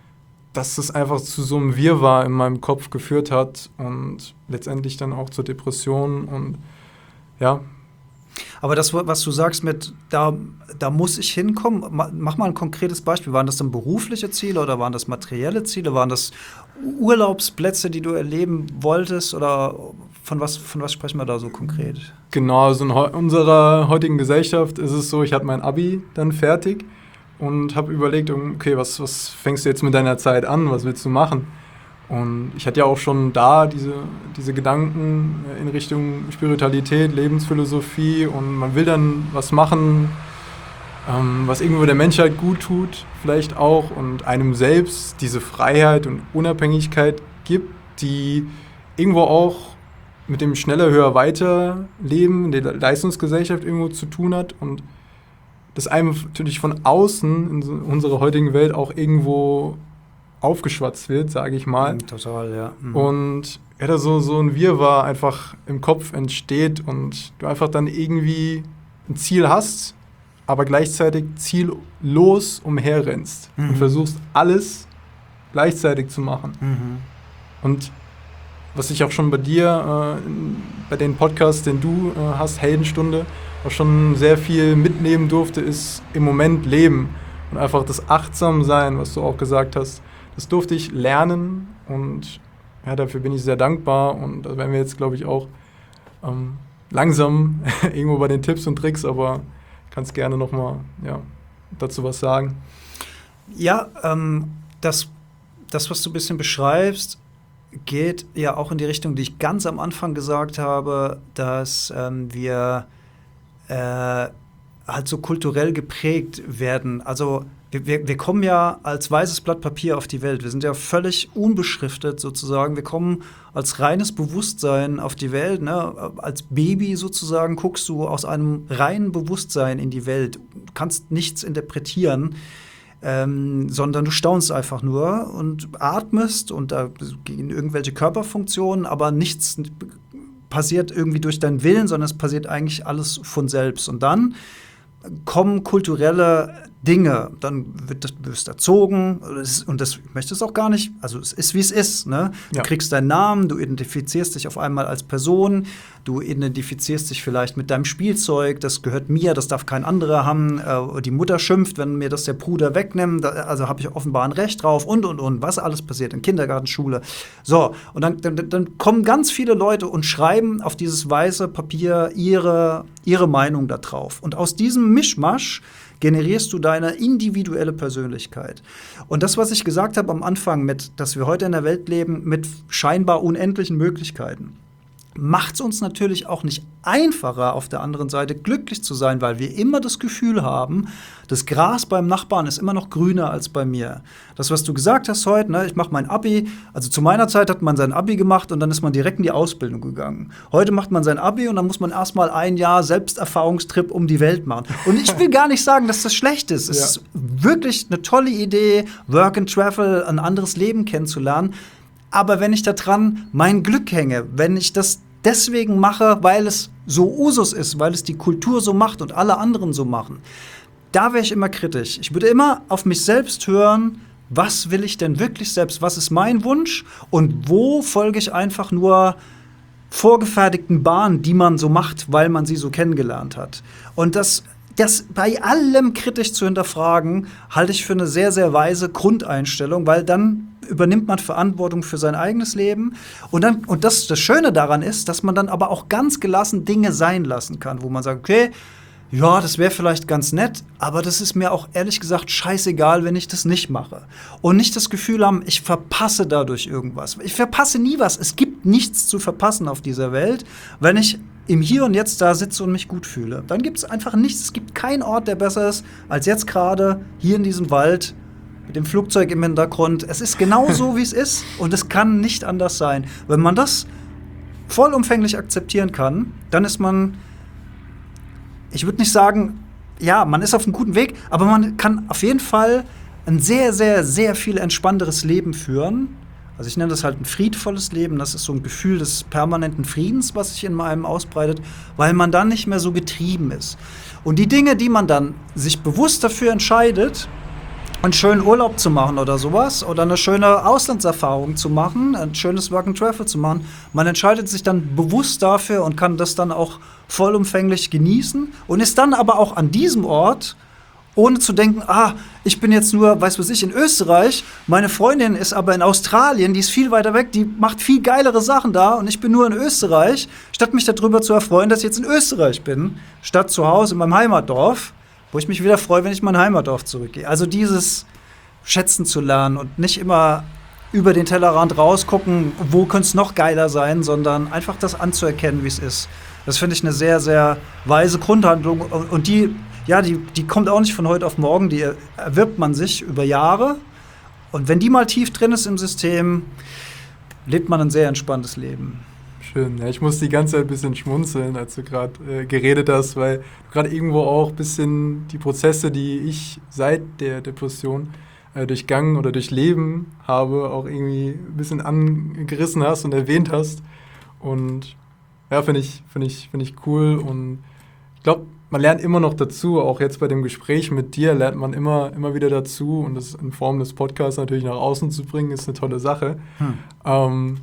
dass es einfach zu so einem Wirrwarr in meinem Kopf geführt hat und letztendlich dann auch zur Depression und ja. Aber das, was du sagst mit, da, da muss ich hinkommen, mach mal ein konkretes Beispiel. Waren das dann berufliche Ziele oder waren das materielle Ziele? Waren das Urlaubsplätze, die du erleben wolltest? Oder von was, von was sprechen wir da so konkret? Genau, also in unserer heutigen Gesellschaft ist es so, ich hatte mein Abi dann fertig und habe überlegt, okay, was, was fängst du jetzt mit deiner Zeit an? Was willst du machen? Und ich hatte ja auch schon da diese, diese Gedanken in Richtung Spiritualität, Lebensphilosophie und man will dann was machen, ähm, was irgendwo der Menschheit gut tut, vielleicht auch und einem selbst diese Freiheit und Unabhängigkeit gibt, die irgendwo auch mit dem schneller, höher, weiter Leben der Leistungsgesellschaft irgendwo zu tun hat und das einem natürlich von außen in unserer heutigen Welt auch irgendwo aufgeschwatzt wird, sage ich mal. Total, ja. Mhm. Und ja, da so, so ein Wirrwarr einfach im Kopf entsteht und du einfach dann irgendwie ein Ziel hast, aber gleichzeitig ziellos umherrennst mhm. und versuchst alles gleichzeitig zu machen. Mhm. Und was ich auch schon bei dir, äh, bei den Podcasts, den du äh, hast, Heldenstunde, auch schon sehr viel mitnehmen durfte, ist im Moment leben und einfach das Achtsamsein, was du auch gesagt hast. Das durfte ich lernen und ja, dafür bin ich sehr dankbar und da werden wir jetzt, glaube ich, auch ähm, langsam irgendwo bei den Tipps und Tricks, aber kannst gerne nochmal ja, dazu was sagen. Ja, ähm, das, das, was du ein bisschen beschreibst, geht ja auch in die Richtung, die ich ganz am Anfang gesagt habe, dass ähm, wir äh, halt so kulturell geprägt werden. Also Wir, wir kommen ja als weißes Blatt Papier auf die Welt. Wir sind ja völlig unbeschriftet sozusagen. Wir kommen als reines Bewusstsein auf die Welt. Ne? Als Baby sozusagen guckst du aus einem reinen Bewusstsein in die Welt. Du kannst nichts interpretieren, ähm, sondern du staunst einfach nur und atmest und da gehen irgendwelche Körperfunktionen, aber nichts passiert irgendwie durch deinen Willen, sondern es passiert eigentlich alles von selbst. Und dann kommen kulturelle Dinge, dann wird das, du wirst erzogen und das, ich möchte es auch gar nicht, also es ist, wie es ist. Ne? Du ja. kriegst deinen Namen, du identifizierst dich auf einmal als Person, du identifizierst dich vielleicht mit deinem Spielzeug, das gehört mir, das darf kein anderer haben, äh, die Mutter schimpft, wenn mir das der Bruder wegnimmt, da, also habe ich offenbar ein Recht drauf und, und, und, was alles passiert in Kindergarten, Schule. So, und dann, dann, dann kommen ganz viele Leute und schreiben auf dieses weiße Papier ihre, ihre Meinung da drauf. Und aus diesem Mischmasch generierst du deine individuelle Persönlichkeit. Und das, was ich gesagt habe am Anfang, mit, dass wir heute in der Welt leben mit scheinbar unendlichen Möglichkeiten, macht es uns natürlich auch nicht einfacher, auf der anderen Seite glücklich zu sein, weil wir immer das Gefühl haben, das Gras beim Nachbarn ist immer noch grüner als bei mir. Das, was du gesagt hast heute, ne, ich mache mein Abi, also zu meiner Zeit hat man sein Abi gemacht und dann ist man direkt in die Ausbildung gegangen. Heute macht man sein Abi und dann muss man erstmal ein Jahr Selbsterfahrungstrip um die Welt machen. Und ich will gar nicht sagen, dass das schlecht ist. Es ja. ist wirklich eine tolle Idee, Work and Travel, ein anderes Leben kennenzulernen. Aber wenn ich da dran mein Glück hänge, wenn ich das deswegen mache, weil es so Usus ist, weil es die Kultur so macht und alle anderen so machen, da wäre ich immer kritisch. Ich würde immer auf mich selbst hören, was will ich denn wirklich selbst, was ist mein Wunsch und wo folge ich einfach nur vorgefertigten Bahnen, die man so macht, weil man sie so kennengelernt hat. Und das Das bei allem kritisch zu hinterfragen, halte ich für eine sehr, sehr weise Grundeinstellung, weil dann übernimmt man Verantwortung für sein eigenes Leben. Und, dann, und das, das Schöne daran ist, dass man dann aber auch ganz gelassen Dinge sein lassen kann, wo man sagt, okay, ja, das wäre vielleicht ganz nett, aber das ist mir auch ehrlich gesagt scheißegal, wenn ich das nicht mache. Und nicht das Gefühl haben, ich verpasse dadurch irgendwas. Ich verpasse nie was. Es gibt nichts zu verpassen auf dieser Welt, wenn ich im Hier und Jetzt da sitze und mich gut fühle. Dann gibt es einfach nichts. Es gibt keinen Ort, der besser ist als jetzt gerade hier in diesem Wald mit dem Flugzeug im Hintergrund. Es ist genau so, wie es ist und es kann nicht anders sein. Wenn man das vollumfänglich akzeptieren kann, dann ist man, ich würde nicht sagen, ja, man ist auf einem guten Weg, aber man kann auf jeden Fall ein sehr, sehr, sehr viel entspannteres Leben führen. Also ich nenne das halt ein friedvolles Leben. Das ist so ein Gefühl des permanenten Friedens, was sich in einem ausbreitet, weil man dann nicht mehr so getrieben ist. Und die Dinge, die man dann sich bewusst dafür entscheidet, einen schönen Urlaub zu machen oder sowas oder eine schöne Auslandserfahrung zu machen, ein schönes Work and Travel zu machen. Man entscheidet sich dann bewusst dafür und kann das dann auch vollumfänglich genießen und ist dann aber auch an diesem Ort, ohne zu denken, ah, ich bin jetzt nur, weiß was ich, in Österreich, meine Freundin ist aber in Australien, die ist viel weiter weg, die macht viel geilere Sachen da und ich bin nur in Österreich, statt mich darüber zu erfreuen, dass ich jetzt in Österreich bin, statt zu Hause in meinem Heimatdorf, wo ich mich wieder freue, wenn ich in mein Heimatdorf zurückgehe. Also dieses Schätzen zu lernen und nicht immer über den Tellerrand rausgucken, wo könnte es noch geiler sein, sondern einfach das anzuerkennen, wie es ist. Das finde ich eine sehr, sehr weise Grundhandlung und die Ja, die, die kommt auch nicht von heute auf morgen, die erwirbt man sich über Jahre. Und wenn die mal tief drin ist im System, lebt man ein sehr entspanntes Leben. Schön. Ja, ich muss die ganze Zeit ein bisschen schmunzeln, als du gerade äh, geredet hast, weil du gerade irgendwo auch ein bisschen die Prozesse, die ich seit der Depression äh, durchgangen oder durchleben habe, auch irgendwie ein bisschen angerissen hast und erwähnt hast. Und ja, finde ich, finde ich, finde ich cool. Und ich glaube, man lernt immer noch dazu, auch jetzt bei dem Gespräch mit dir lernt man immer, immer wieder dazu und das in Form des Podcasts natürlich nach außen zu bringen, ist eine tolle Sache. Hm. Ähm,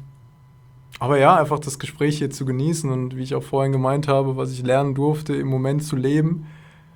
aber ja, einfach das Gespräch hier zu genießen und wie ich auch vorhin gemeint habe, was ich lernen durfte, im Moment zu leben.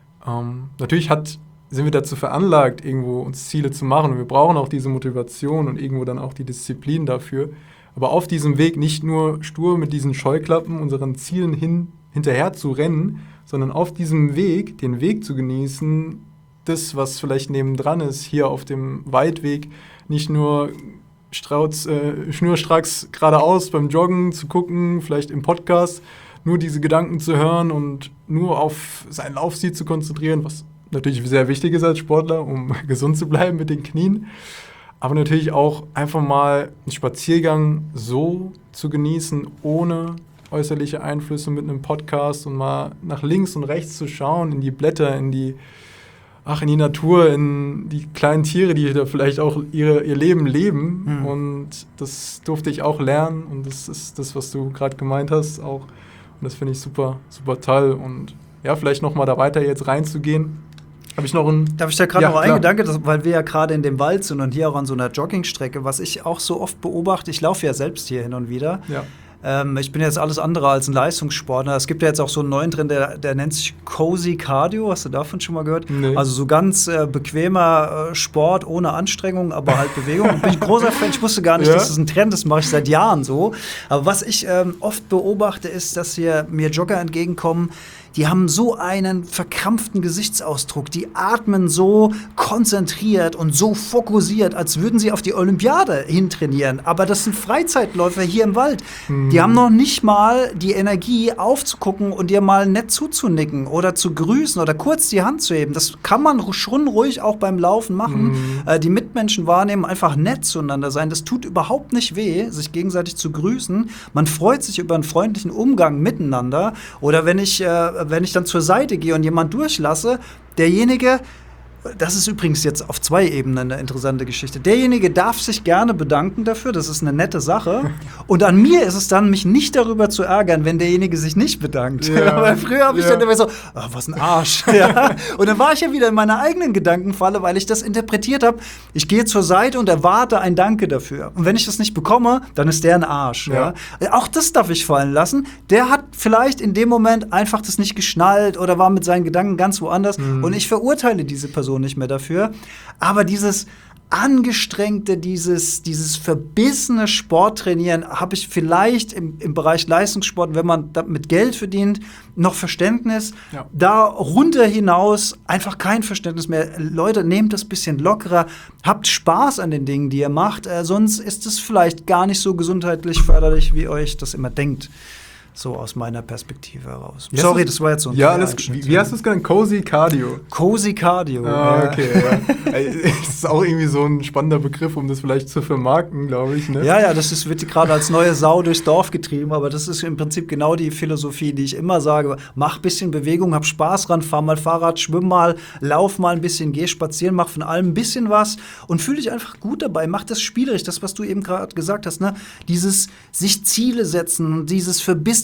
Ähm, natürlich hat, sind wir dazu veranlagt, irgendwo uns Ziele zu machen und wir brauchen auch diese Motivation und irgendwo dann auch die Disziplin dafür. Aber auf diesem Weg nicht nur stur mit diesen Scheuklappen unseren Zielen hin, hinterher zu rennen, sondern auf diesem Weg, den Weg zu genießen, das, was vielleicht nebendran ist, hier auf dem Weitweg, nicht nur Strauß, äh, schnurstracks geradeaus beim Joggen zu gucken, vielleicht im Podcast, nur diese Gedanken zu hören und nur auf seinen Laufstil zu konzentrieren, was natürlich sehr wichtig ist als Sportler, um gesund zu bleiben mit den Knien. Aber natürlich auch einfach mal einen Spaziergang so zu genießen, ohne äußerliche Einflüsse mit einem Podcast und mal nach links und rechts zu schauen, in die Blätter, in die, ach, in die Natur, in die kleinen Tiere, die da vielleicht auch ihre, ihr Leben leben. Mhm. Und das durfte ich auch lernen und das ist das, was du gerade gemeint hast auch. Und das finde ich super, super toll. Und ja, vielleicht noch mal da weiter jetzt reinzugehen. Habe ich noch einen... Darf ich da gerade ja, noch einen Gedanke, dass, weil wir ja gerade in dem Wald sind und hier auch an so einer Joggingstrecke, was ich auch so oft beobachte, ich laufe ja selbst hier hin und wieder. Ja. Ähm, ich bin jetzt alles andere als ein Leistungssportler. Es gibt ja jetzt auch so einen neuen Trend, der, der nennt sich Cozy Cardio. Hast du davon schon mal gehört? Nee. Also so ganz äh, bequemer äh, Sport ohne Anstrengung, aber halt Bewegung. Und bin ich großer Fan. Ich wusste gar nicht, ja. dass das ein Trend ist. Das mache ich seit Jahren so. Aber was ich ähm, oft beobachte, ist, dass hier mir Jogger entgegenkommen, die haben so einen verkrampften Gesichtsausdruck, die atmen so konzentriert und so fokussiert, als würden sie auf die Olympiade hintrainieren. Aber das sind Freizeitläufer hier im Wald. Mhm. Die haben noch nicht mal die Energie aufzugucken und dir mal nett zuzunicken oder zu grüßen oder kurz die Hand zu heben. Das kann man schon ruhig auch beim Laufen machen. Mhm. Äh, die Mitmenschen wahrnehmen, einfach nett zueinander sein. Das tut überhaupt nicht weh, sich gegenseitig zu grüßen. Man freut sich über einen freundlichen Umgang miteinander. Oder wenn ich äh, wenn ich dann zur Seite gehe und jemand durchlasse, derjenige, das ist übrigens jetzt auf zwei Ebenen eine interessante Geschichte, derjenige darf sich gerne bedanken dafür, das ist eine nette Sache. Und an mir ist es dann, mich nicht darüber zu ärgern, wenn derjenige sich nicht bedankt. Ja. Weil früher habe ich ja. dann immer so, oh, was ein Arsch. Ja. Und dann war ich ja wieder in meiner eigenen Gedankenfalle, weil ich das interpretiert habe, ich gehe zur Seite und erwarte ein Danke dafür. Und wenn ich das nicht bekomme, dann ist der ein Arsch. Ja. Ja. Auch das darf ich fallen lassen. Der hat vielleicht in dem Moment einfach das nicht geschnallt oder war mit seinen Gedanken ganz woanders. Mhm. Und ich verurteile diese Person nicht mehr dafür. Aber dieses angestrengte, dieses, dieses verbissene Sporttrainieren habe ich vielleicht im, im Bereich Leistungssport, wenn man mit Geld verdient, noch Verständnis. Ja. Darunter hinaus einfach kein Verständnis mehr. Leute, nehmt das ein bisschen lockerer, habt Spaß an den Dingen, die ihr macht, äh, sonst ist es vielleicht gar nicht so gesundheitlich förderlich, wie euch das immer denkt. So aus meiner Perspektive heraus. Wie Sorry, das war jetzt so ein Ja, alles, wie, wie hast du es genannt? Cozy Cardio. Cozy Cardio. Ah, okay. Ja. Das ist auch irgendwie so ein spannender Begriff, um das vielleicht zu vermarkten, glaube ich. Ne? Ja, ja, das ist, wird gerade als neue Sau durchs Dorf getrieben, aber das ist im Prinzip genau die Philosophie, die ich immer sage. Mach ein bisschen Bewegung, hab Spaß dran, fahr mal Fahrrad, schwimm mal, lauf mal ein bisschen, geh spazieren, mach von allem ein bisschen was und fühl dich einfach gut dabei. Mach das spielerisch, das, was du eben gerade gesagt hast, ne? Dieses sich Ziele setzen, dieses Verbissen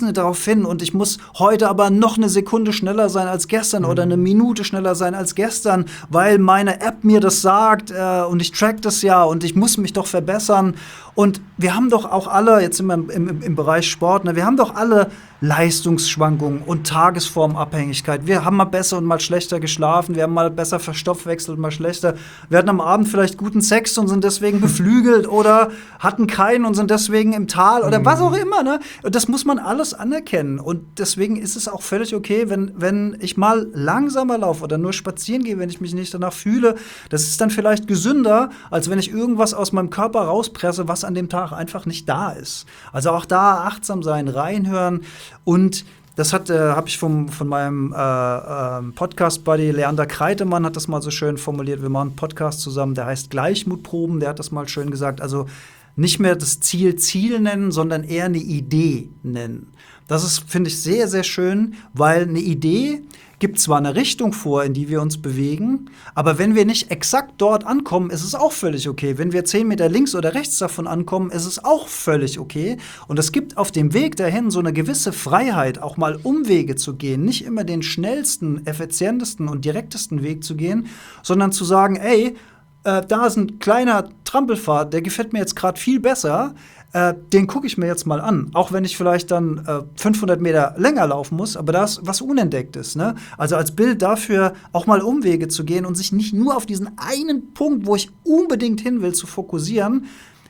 rechne darauf hin und ich muss heute aber noch eine Sekunde schneller sein als gestern mhm. oder eine Minute schneller sein als gestern, weil meine App mir das sagt äh, und ich track das ja und ich muss mich doch verbessern. Und wir haben doch auch alle, jetzt sind wir im, im, im Bereich Sport, ne, wir haben doch alle Leistungsschwankungen und Tagesformabhängigkeit. Wir haben mal besser und mal schlechter geschlafen, wir haben mal besser verstoffwechselt, mal schlechter. Wir hatten am Abend vielleicht guten Sex und sind deswegen beflügelt oder hatten keinen und sind deswegen im Tal oder mhm. was auch immer. Ne? Das muss man alles anerkennen. Und deswegen ist es auch völlig okay, wenn, wenn ich mal langsamer laufe oder nur spazieren gehe, wenn ich mich nicht danach fühle. Das ist dann vielleicht gesünder, als wenn ich irgendwas aus meinem Körper rauspresse, was an dem Tag einfach nicht da ist. Also auch da achtsam sein, reinhören. Und das hat, äh, habe ich vom, von meinem äh, äh, Podcast-Buddy Leander Kreitemann hat das mal so schön formuliert. Wir machen einen Podcast zusammen, der heißt Gleichmutproben. Der hat das mal schön gesagt. Also nicht mehr das Ziel Ziel nennen, sondern eher eine Idee nennen. Das ist, finde ich, sehr, sehr schön, weil eine Idee gibt zwar eine Richtung vor, in die wir uns bewegen, aber wenn wir nicht exakt dort ankommen, ist es auch völlig okay. Wenn wir zehn Meter links oder rechts davon ankommen, ist es auch völlig okay. Und es gibt auf dem Weg dahin so eine gewisse Freiheit, auch mal Umwege zu gehen, nicht immer den schnellsten, effizientesten und direktesten Weg zu gehen, sondern zu sagen, ey, äh, da ist ein kleiner Trampelpfad, der gefällt mir jetzt gerade viel besser. Äh, den gucke ich mir jetzt mal an. Auch wenn ich vielleicht dann äh, fünfhundert Meter länger laufen muss, aber da ist was Unentdecktes. Ne? Also als Bild dafür, auch mal Umwege zu gehen und sich nicht nur auf diesen einen Punkt, wo ich unbedingt hin will, zu fokussieren,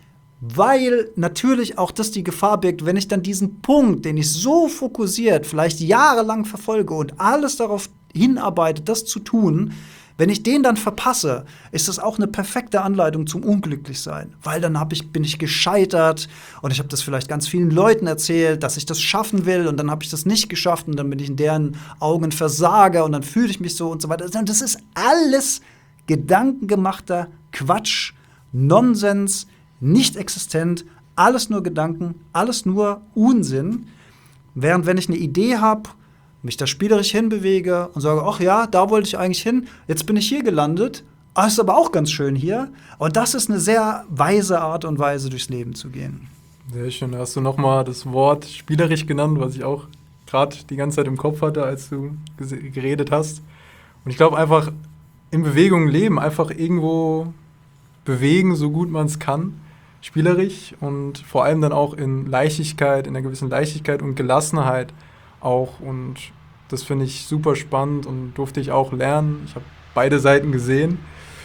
weil natürlich auch das die Gefahr birgt, wenn ich dann diesen Punkt, den ich so fokussiert, vielleicht jahrelang verfolge und alles darauf hinarbeite, das zu tun, wenn ich den dann verpasse, ist das auch eine perfekte Anleitung zum Unglücklichsein. Weil dann hab ich, bin ich gescheitert und ich habe das vielleicht ganz vielen Leuten erzählt, dass ich das schaffen will und dann habe ich das nicht geschafft und dann bin ich in deren Augen Versager und dann fühle ich mich so und so weiter. Das ist alles gedankengemachter Quatsch, Nonsens, nicht existent, alles nur Gedanken, alles nur Unsinn. Während wenn ich eine Idee habe, mich da spielerisch hinbewege und sage, ach ja, da wollte ich eigentlich hin, jetzt bin ich hier gelandet, ah, ist aber auch ganz schön hier. Und das ist eine sehr weise Art und Weise, durchs Leben zu gehen. Sehr schön, da hast du noch mal das Wort spielerisch genannt, was ich auch gerade die ganze Zeit im Kopf hatte, als du geredet hast. Und ich glaube einfach, in Bewegung leben, einfach irgendwo bewegen, so gut man es kann, spielerisch und vor allem dann auch in Leichtigkeit, in einer gewissen Leichtigkeit und Gelassenheit auch, und das finde ich super spannend und durfte ich auch lernen. Ich habe beide Seiten gesehen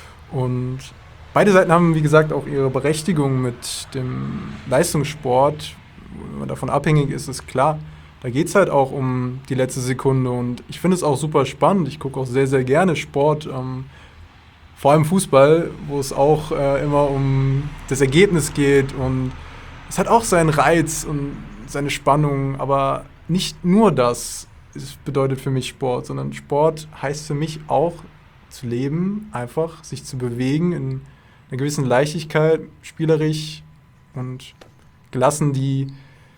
und beide Seiten haben, wie gesagt, auch ihre Berechtigung mit dem Leistungssport. Wenn man davon abhängig ist, ist klar. Da geht es halt auch um die letzte Sekunde und ich finde es auch super spannend. Ich gucke auch sehr, sehr gerne Sport, ähm, vor allem Fußball, wo es auch äh, immer um das Ergebnis geht und es hat auch seinen Reiz und seine Spannung, aber nicht nur das ist, bedeutet für mich Sport, sondern Sport heißt für mich auch zu leben, einfach sich zu bewegen in einer gewissen Leichtigkeit, spielerisch und gelassen die,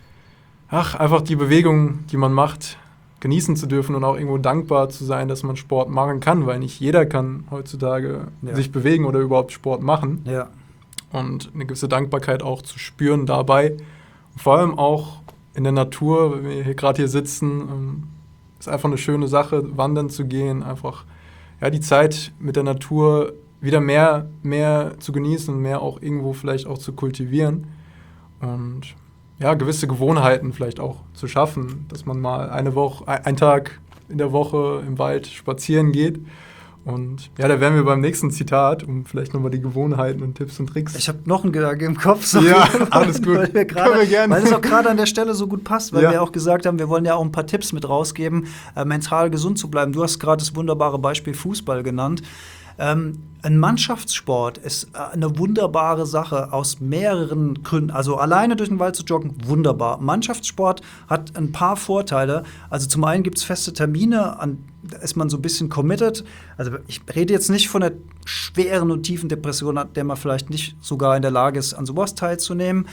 ach, einfach die Bewegung, die man macht, genießen zu dürfen und auch irgendwo dankbar zu sein, dass man Sport machen kann, weil nicht jeder kann heutzutage ja. sich bewegen oder überhaupt Sport machen. Ja. Und eine gewisse Dankbarkeit auch zu spüren dabei. Und vor allem auch in der Natur, wenn wir hier gerade hier sitzen, ist einfach eine schöne Sache, wandern zu gehen, einfach ja, die Zeit mit der Natur wieder mehr, mehr zu genießen und mehr auch irgendwo vielleicht auch zu kultivieren und ja, gewisse Gewohnheiten vielleicht auch zu schaffen, dass man mal eine Woche, einen Tag in der Woche im Wald spazieren geht. Und ja, da wären wir beim nächsten Zitat, um vielleicht nochmal die Gewohnheiten und Tipps und Tricks. Ich habe noch einen Gedanke im Kopf. So ja, alles gut. Weil, wir grade, wir gerne. weil es auch gerade an der Stelle so gut passt, weil ja. wir auch gesagt haben, wir wollen ja auch ein paar Tipps mit rausgeben, äh, mental gesund zu bleiben. Du hast gerade das wunderbare Beispiel Fußball genannt. Ähm, ein Mannschaftssport ist eine wunderbare Sache aus mehreren Gründen. Also alleine durch den Wald zu joggen, wunderbar. Mannschaftssport hat ein paar Vorteile. Also zum einen gibt es feste Termine, an da ist man so ein bisschen committed. Also ich rede jetzt nicht von einer schweren und tiefen Depression, an der man vielleicht nicht sogar in der Lage ist, an sowas teilzunehmen.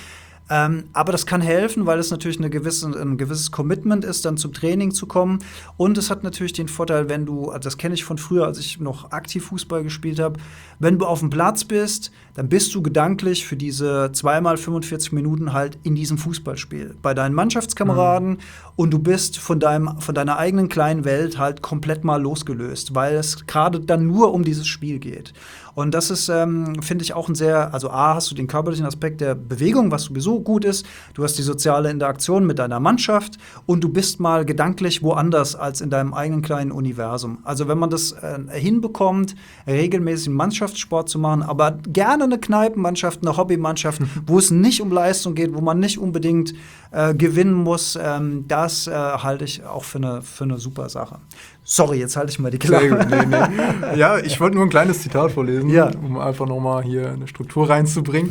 Ähm, aber das kann helfen, weil es natürlich eine gewisse, ein gewisses Commitment ist, dann zum Training zu kommen. Und es hat natürlich den Vorteil, wenn du, also das kenne ich von früher, als ich noch aktiv Fußball gespielt habe, wenn du auf dem Platz bist, dann bist du gedanklich für diese zweimal fünfundvierzig Minuten halt in diesem Fußballspiel bei deinen Mannschaftskameraden mhm. und du bist von, deinem, von deiner eigenen kleinen Welt halt komplett mal losgelöst, weil es gerade dann nur um dieses Spiel geht. Und das ist, ähm, finde ich, auch ein sehr, also A, hast du den körperlichen Aspekt der Bewegung, was sowieso gut ist. Du hast die soziale Interaktion mit deiner Mannschaft und du bist mal gedanklich woanders als in deinem eigenen kleinen Universum. Also wenn man das äh, hinbekommt, regelmäßig einen Mannschaftssport zu machen, aber gerne eine Kneipenmannschaft, eine Hobbymannschaft, wo es nicht um Leistung geht, wo man nicht unbedingt äh, gewinnen muss, ähm, das äh, halte ich auch für eine, für eine super Sache. Sorry, jetzt halte ich mal die Klappe. Sehr gut, nee, nee. Ja, ich wollte nur ein kleines Zitat vorlesen, ja. um einfach nochmal hier eine Struktur reinzubringen.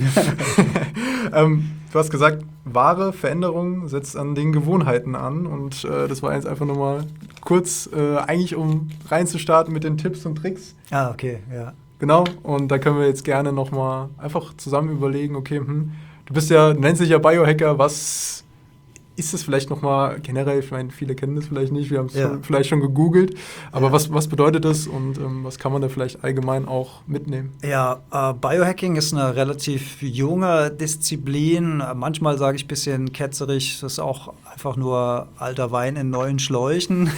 ähm, du hast gesagt, wahre Veränderung setzt an den Gewohnheiten an. Und äh, das war jetzt einfach nochmal kurz, äh, eigentlich um reinzustarten mit den Tipps und Tricks. Ah, okay, ja. Genau, und da können wir jetzt gerne nochmal einfach zusammen überlegen, okay, hm, du bist ja, du nennst dich ja Biohacker, was ist es vielleicht nochmal generell, ich meine, viele kennen das vielleicht nicht, wir haben es ja. vielleicht schon gegoogelt, aber ja. was, was bedeutet das und ähm, was kann man da vielleicht allgemein auch mitnehmen? Ja, äh, Biohacking ist eine relativ junge Disziplin, manchmal sage ich ein bisschen ketzerisch, das ist auch einfach nur alter Wein in neuen Schläuchen,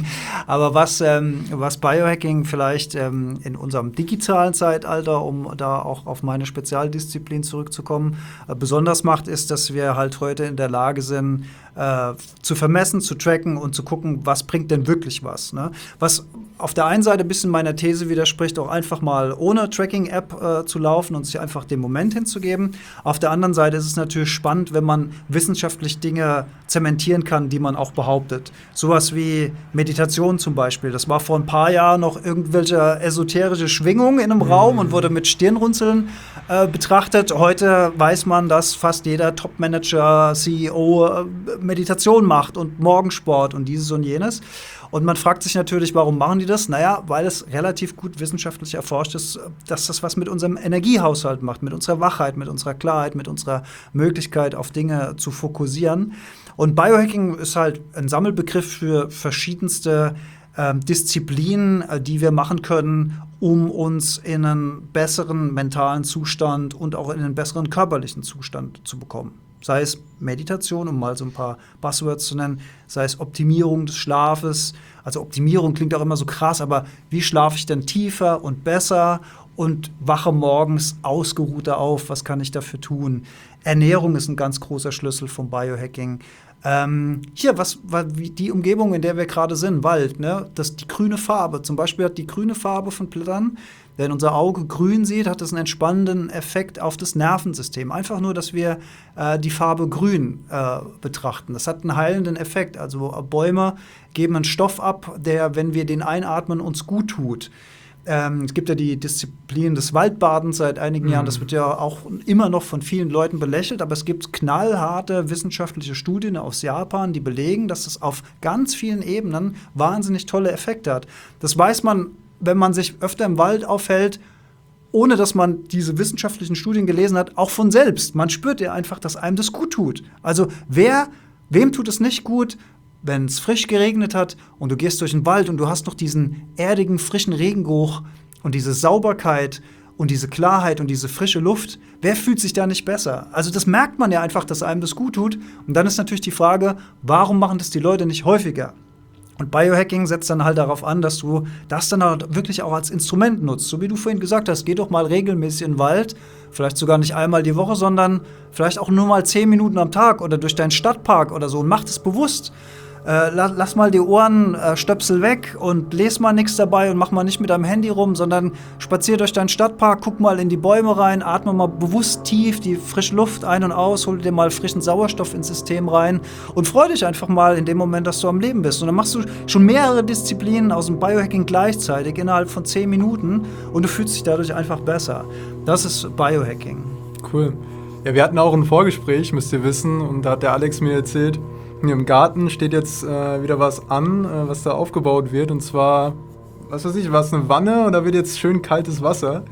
aber was, ähm, was Biohacking vielleicht ähm, in unserem digitalen Zeitalter, um da auch auf meine Spezialdisziplin zurückzukommen, äh, besonders macht, ist, dass wir halt heute in der Lage sind, Äh, zu vermessen, zu tracken und zu gucken, was bringt denn wirklich was. Ne? Was auf der einen Seite ein bisschen meiner These widerspricht, auch einfach mal ohne Tracking-App äh, zu laufen und sich einfach den Moment hinzugeben. Auf der anderen Seite ist es natürlich spannend, wenn man wissenschaftlich Dinge zementieren kann, die man auch behauptet. Sowas wie Meditation zum Beispiel. Das war vor ein paar Jahren noch irgendwelche esoterische Schwingung in einem mhm. Raum und wurde mit Stirnrunzeln äh, betrachtet. Heute weiß man, dass fast jeder Top-Manager, C E O äh, Meditation macht und Morgensport und dieses und jenes. Und man fragt sich natürlich, warum machen die das? Naja, weil es relativ gut wissenschaftlich erforscht ist, dass das was mit unserem Energiehaushalt macht, mit unserer Wachheit, mit unserer Klarheit, mit unserer Möglichkeit, auf Dinge zu fokussieren. Und Biohacking ist halt ein Sammelbegriff für verschiedenste äh, Disziplinen, äh, die wir machen können, um uns in einen besseren mentalen Zustand und auch in einen besseren körperlichen Zustand zu bekommen. Sei es Meditation, um mal so ein paar Buzzwords zu nennen, sei es Optimierung des Schlafes. Also Optimierung klingt auch immer so krass, aber wie schlafe ich denn tiefer und besser und wache morgens ausgeruhter auf? Was kann ich dafür tun? Ernährung ist ein ganz großer Schlüssel vom Biohacking. Ähm, hier, was, was wie die Umgebung, in der wir gerade sind, Wald, ne? Das, die grüne Farbe. Zum Beispiel hat die grüne Farbe von Blättern, wenn unser Auge grün sieht, hat das einen entspannenden Effekt auf das Nervensystem. Einfach nur, dass wir äh, die Farbe grün äh, betrachten. Das hat einen heilenden Effekt. Also äh, Bäume geben einen Stoff ab, der, wenn wir den einatmen, uns gut tut. Ähm, es gibt ja die Disziplin des Waldbadens seit einigen mhm. Jahren. Das wird ja auch immer noch von vielen Leuten belächelt. Aber es gibt knallharte wissenschaftliche Studien aus Japan, die belegen, dass es auf ganz vielen Ebenen wahnsinnig tolle Effekte hat. Das weiß man, wenn man sich öfter im Wald aufhält, ohne dass man diese wissenschaftlichen Studien gelesen hat, auch von selbst. Man spürt ja einfach, dass einem das gut tut. Also wer, wem tut es nicht gut, wenn es frisch geregnet hat und du gehst durch den Wald und du hast noch diesen erdigen, frischen Regengeruch und diese Sauberkeit und diese Klarheit und diese frische Luft, wer fühlt sich da nicht besser? Also das merkt man ja einfach, dass einem das gut tut. Und dann ist natürlich die Frage, warum machen das die Leute nicht häufiger? Und Biohacking setzt dann halt darauf an, dass du das dann halt wirklich auch als Instrument nutzt. So wie du vorhin gesagt hast, geh doch mal regelmäßig in den Wald, vielleicht sogar nicht einmal die Woche, sondern vielleicht auch nur mal zehn Minuten am Tag oder durch deinen Stadtpark oder so und mach das bewusst. Äh, lass, lass mal die Ohrenstöpsel äh, weg und les mal nichts dabei und mach mal nicht mit deinem Handy rum, sondern spazier durch deinen Stadtpark, guck mal in die Bäume rein, atme mal bewusst tief die frische Luft ein und aus, hol dir mal frischen Sauerstoff ins System rein und freu dich einfach mal in dem Moment, dass du am Leben bist. Und dann machst du schon mehrere Disziplinen aus dem Biohacking gleichzeitig innerhalb von zehn Minuten und du fühlst dich dadurch einfach besser. Das ist Biohacking. Cool. Ja, wir hatten auch ein Vorgespräch, müsst ihr wissen, und da hat der Alex mir erzählt, hier im Garten steht jetzt äh, wieder was an, äh, was da aufgebaut wird. Und zwar, was weiß ich, was eine Wanne und da wird jetzt schön kaltes Wasser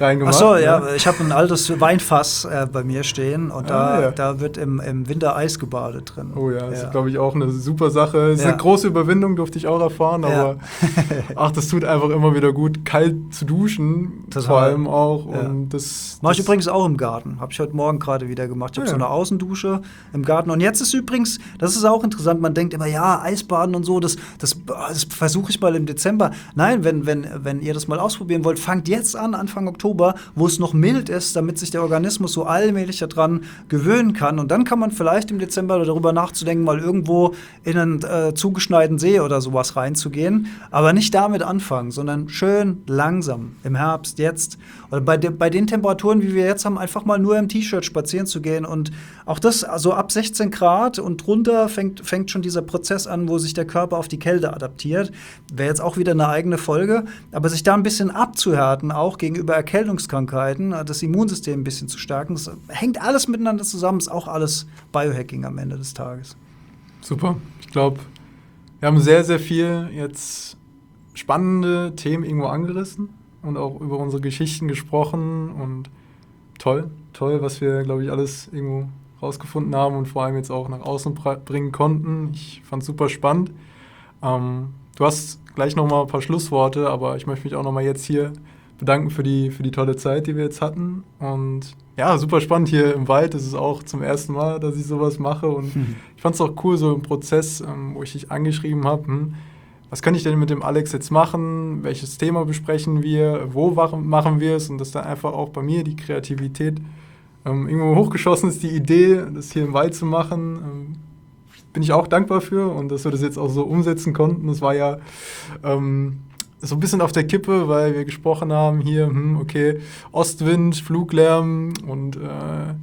reingemacht. Ach so, ne? ja, ich habe ein altes Weinfass äh, bei mir stehen und Ah, da, ja. da wird im, im Winter Eis gebadet drin. Oh ja, das Ja. ist, glaube ich, auch eine super Sache. Es ist Ja. eine große Überwindung, durfte ich auch erfahren, Ja. aber ach, das tut einfach immer wieder gut, kalt zu duschen, Total. vor allem auch. Ja. Und das, Mache ich das- übrigens auch im Garten. Habe ich heute Morgen gerade wieder gemacht. Ich habe Ja. so eine Außendusche im Garten. Und jetzt ist übrigens, das ist auch interessant, man denkt immer, ja, Eisbaden und so, das, das, das versuche ich mal im Dezember. Nein, wenn, wenn, wenn ihr das mal ausprobieren wollt, fangt jetzt an, Anfang Oktober, wo es noch mild ist, damit sich der Organismus so allmählich daran gewöhnen kann. Und dann kann man vielleicht im Dezember darüber nachzudenken, mal irgendwo in einen äh, zugeschneiten See oder sowas reinzugehen. Aber nicht damit anfangen, sondern schön langsam im Herbst, jetzt. Oder bei, de bei den Temperaturen, wie wir jetzt haben, einfach mal nur im T-Shirt spazieren zu gehen. Und auch das, also ab sechzehn Grad und drunter fängt, fängt schon dieser Prozess an, wo sich der Körper auf die Kälte adaptiert. Wäre jetzt auch wieder eine eigene Folge. Aber sich da ein bisschen abzuhärten, auch gegenüber Erkältungskrankheiten, das Immunsystem ein bisschen zu stärken, das hängt alles miteinander zusammen, ist auch alles Biohacking am Ende des Tages. Super. Ich glaube, wir haben sehr, sehr viel jetzt spannende Themen irgendwo angerissen und auch über unsere Geschichten gesprochen und toll, toll, was wir, glaube ich, alles irgendwo rausgefunden haben und vor allem jetzt auch nach außen bringen konnten. Ich fand es super spannend. Ähm, du hast gleich noch mal ein paar Schlussworte, aber ich möchte mich auch noch mal jetzt hier bedanken für die, für die tolle Zeit, die wir jetzt hatten. Und ja, super spannend hier im Wald. Das ist auch zum ersten Mal, dass ich sowas mache. Und hm. ich fand es auch cool, so im Prozess, ähm, wo ich dich angeschrieben habe, hm, was kann ich denn mit dem Alex jetzt machen? Welches Thema besprechen wir? Wo machen wir es? Und dass da einfach auch bei mir die Kreativität ähm, irgendwo hochgeschossen ist, die Idee, das hier im Wald zu machen. Ähm, bin ich auch dankbar für und dass wir das jetzt auch so umsetzen konnten. Das war ja ähm, so ein bisschen auf der Kippe, weil wir gesprochen haben hier, hm, okay, Ostwind, Fluglärm und äh,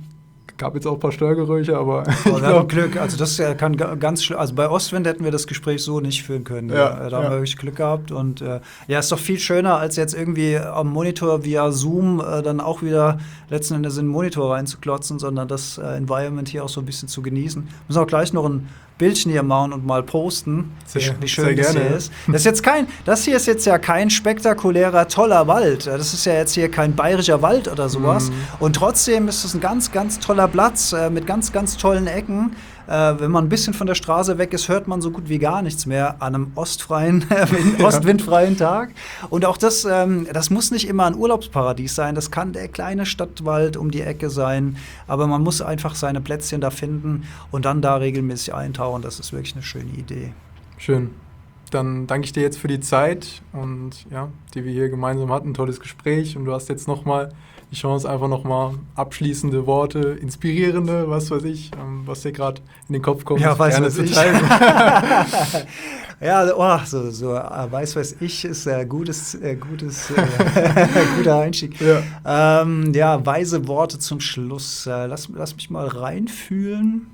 gab jetzt auch ein paar Störgeräusche, aber oh, wir haben Glück. Also das kann ganz schlimm. Also bei Ostwind hätten wir das Gespräch so nicht führen können. Ja, ja, da haben ja. wir wirklich Glück gehabt. Und äh, ja, ist doch viel schöner, als jetzt irgendwie am Monitor via Zoom äh, dann auch wieder letzten Endes in den Monitor reinzuklotzen, sondern das äh, Environment hier auch so ein bisschen zu genießen. Wir müssen auch gleich noch ein Bildchen hier machen und mal posten, sehr, wie schön sehr das gerne. hier ist. Das ist jetzt kein, das hier ist jetzt ja kein spektakulärer, toller Wald. Das ist ja jetzt hier kein bayerischer Wald oder sowas. Mhm. Und trotzdem ist es ein ganz, ganz toller Platz äh, mit ganz, ganz tollen Ecken. Äh, wenn man ein bisschen von der Straße weg ist, hört man so gut wie gar nichts mehr an einem ostfreien, ja. ostwindfreien Tag. Und auch das, ähm, das muss nicht immer ein Urlaubsparadies sein. Das kann der kleine Stadtwald um die Ecke sein. Aber man muss einfach seine Plätzchen da finden und dann da regelmäßig eintauchen. Das ist wirklich eine schöne Idee. Schön. Dann danke ich dir jetzt für die Zeit und ja, die wir hier gemeinsam hatten. Ein tolles Gespräch und du hast jetzt nochmal die Chance, einfach nochmal abschließende Worte, inspirierende, was weiß ich, ähm, was dir gerade in den Kopf kommt, ja, weiß gerne was zu ich. teilen. Ja, oh, so, so äh, weiß was ich ist ein äh, gutes, äh, gutes, äh, guter Einstieg. Ja. Ähm, ja, weise Worte zum Schluss. Äh, lass, lass mich mal reinfühlen.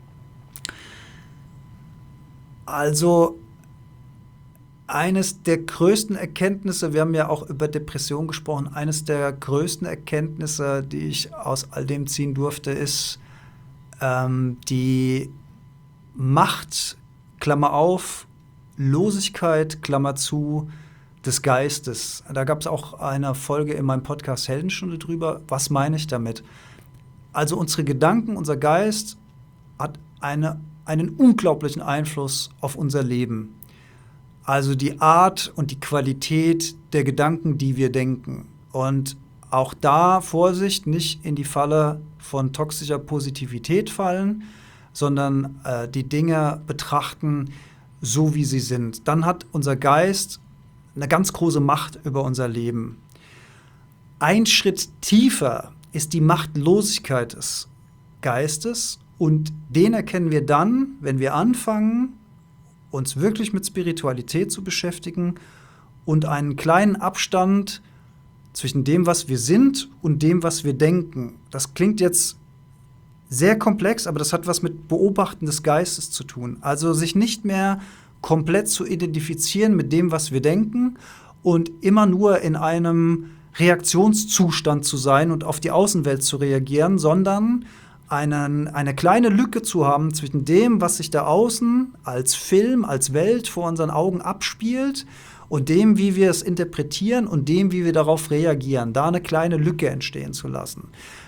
Also eines der größten Erkenntnisse, wir haben ja auch über Depression gesprochen, eines der größten Erkenntnisse, die ich aus all dem ziehen durfte, ist ähm, die Macht, Klammer auf, Losigkeit, Klammer zu, des Geistes. Da gab es auch eine Folge in meinem Podcast Heldenstunde drüber. Was meine ich damit? Also unsere Gedanken, unser Geist hat eine, einen unglaublichen Einfluss auf unser Leben. Also die Art und die Qualität der Gedanken, die wir denken. Und auch da Vorsicht, nicht in die Falle von toxischer Positivität fallen, sondern äh, die Dinge betrachten, so wie sie sind. Dann hat unser Geist eine ganz große Macht über unser Leben. Ein Schritt tiefer ist die Machtlosigkeit des Geistes und den erkennen wir dann, wenn wir anfangen, uns wirklich mit Spiritualität zu beschäftigen und einen kleinen Abstand zwischen dem, was wir sind und dem, was wir denken. Das klingt jetzt sehr komplex, aber das hat was mit Beobachten des Geistes zu tun. Also sich nicht mehr komplett zu identifizieren mit dem, was wir denken und immer nur in einem Reaktionszustand zu sein und auf die Außenwelt zu reagieren, sondern einen, eine kleine Lücke zu haben zwischen dem, was sich da außen als Film, als Welt vor unseren Augen abspielt und dem, wie wir es interpretieren und dem, wie wir darauf reagieren, da eine kleine Lücke entstehen zu lassen.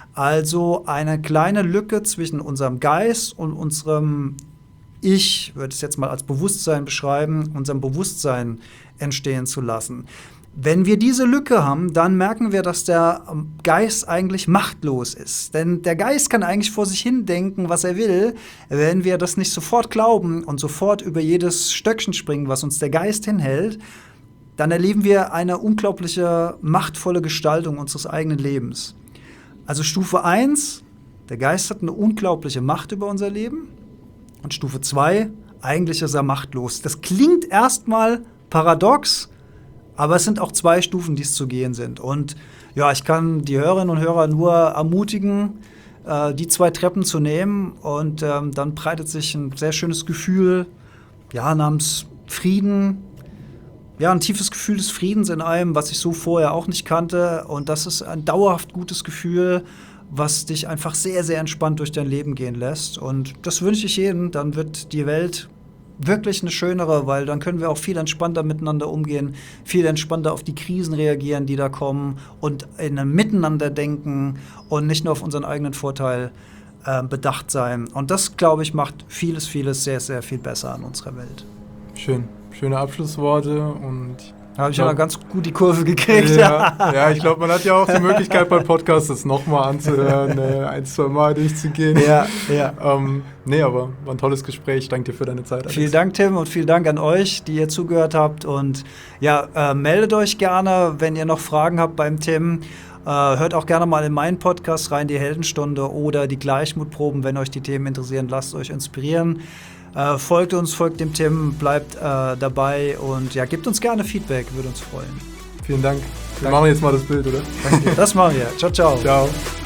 Also eine kleine Lücke zwischen unserem Geist und unserem Ich, würde es jetzt mal als Bewusstsein beschreiben, unserem Bewusstsein entstehen zu lassen. Wenn wir diese Lücke haben, dann merken wir, dass der Geist eigentlich machtlos ist. Denn der Geist kann eigentlich vor sich hin denken, was er will. Wenn wir das nicht sofort glauben und sofort über jedes Stöckchen springen, was uns der Geist hinhält, dann erleben wir eine unglaubliche, machtvolle Gestaltung unseres eigenen Lebens. Also Stufe eins, der Geist hat eine unglaubliche Macht über unser Leben. Und Stufe zwei, eigentlich ist er machtlos. Das klingt erstmal paradox, aber es sind auch zwei Stufen, die es zu gehen sind. Und ja, ich kann die Hörerinnen und Hörer nur ermutigen, äh, die zwei Treppen zu nehmen. Und ähm, dann breitet sich ein sehr schönes Gefühl, ja, namens Frieden. Ja, ein tiefes Gefühl des Friedens in einem, was ich so vorher auch nicht kannte. Und das ist ein dauerhaft gutes Gefühl, was dich einfach sehr, sehr entspannt durch dein Leben gehen lässt. Und das wünsche ich jedem. Dann wird die Welt wirklich eine schönere, weil dann können wir auch viel entspannter miteinander umgehen, viel entspannter auf die Krisen reagieren, die da kommen und in einem Miteinander denken und nicht nur auf unseren eigenen Vorteil äh, bedacht sein. Und das, glaube ich, macht vieles, vieles sehr, sehr viel besser an unserer Welt. Schön. Schöne Abschlussworte und da habe ich ja ganz gut die Kurve gekriegt. Ja, ja, ich glaube, man hat ja auch die Möglichkeit beim Podcast das nochmal anzuhören, äh, ein, zwei Mal durchzugehen. Ja, ja. Ähm, nee, aber war ein tolles Gespräch. Danke dir für deine Zeit, Alex. Vielen Dank, Tim, und vielen Dank an euch, die ihr zugehört habt. Und ja, äh, meldet euch gerne, wenn ihr noch Fragen habt beim Tim. Äh, hört auch gerne mal in meinen Podcast rein, die Heldenstunde oder die Gleichmutproben, wenn euch die Themen interessieren. Lasst euch inspirieren. Äh, folgt uns, folgt dem Tim, bleibt äh, dabei und ja, gebt uns gerne Feedback, würde uns freuen. Vielen Dank. Wir Danke. machen jetzt mal das Bild, oder? Danke. Das machen wir. Ciao, ciao. Ciao.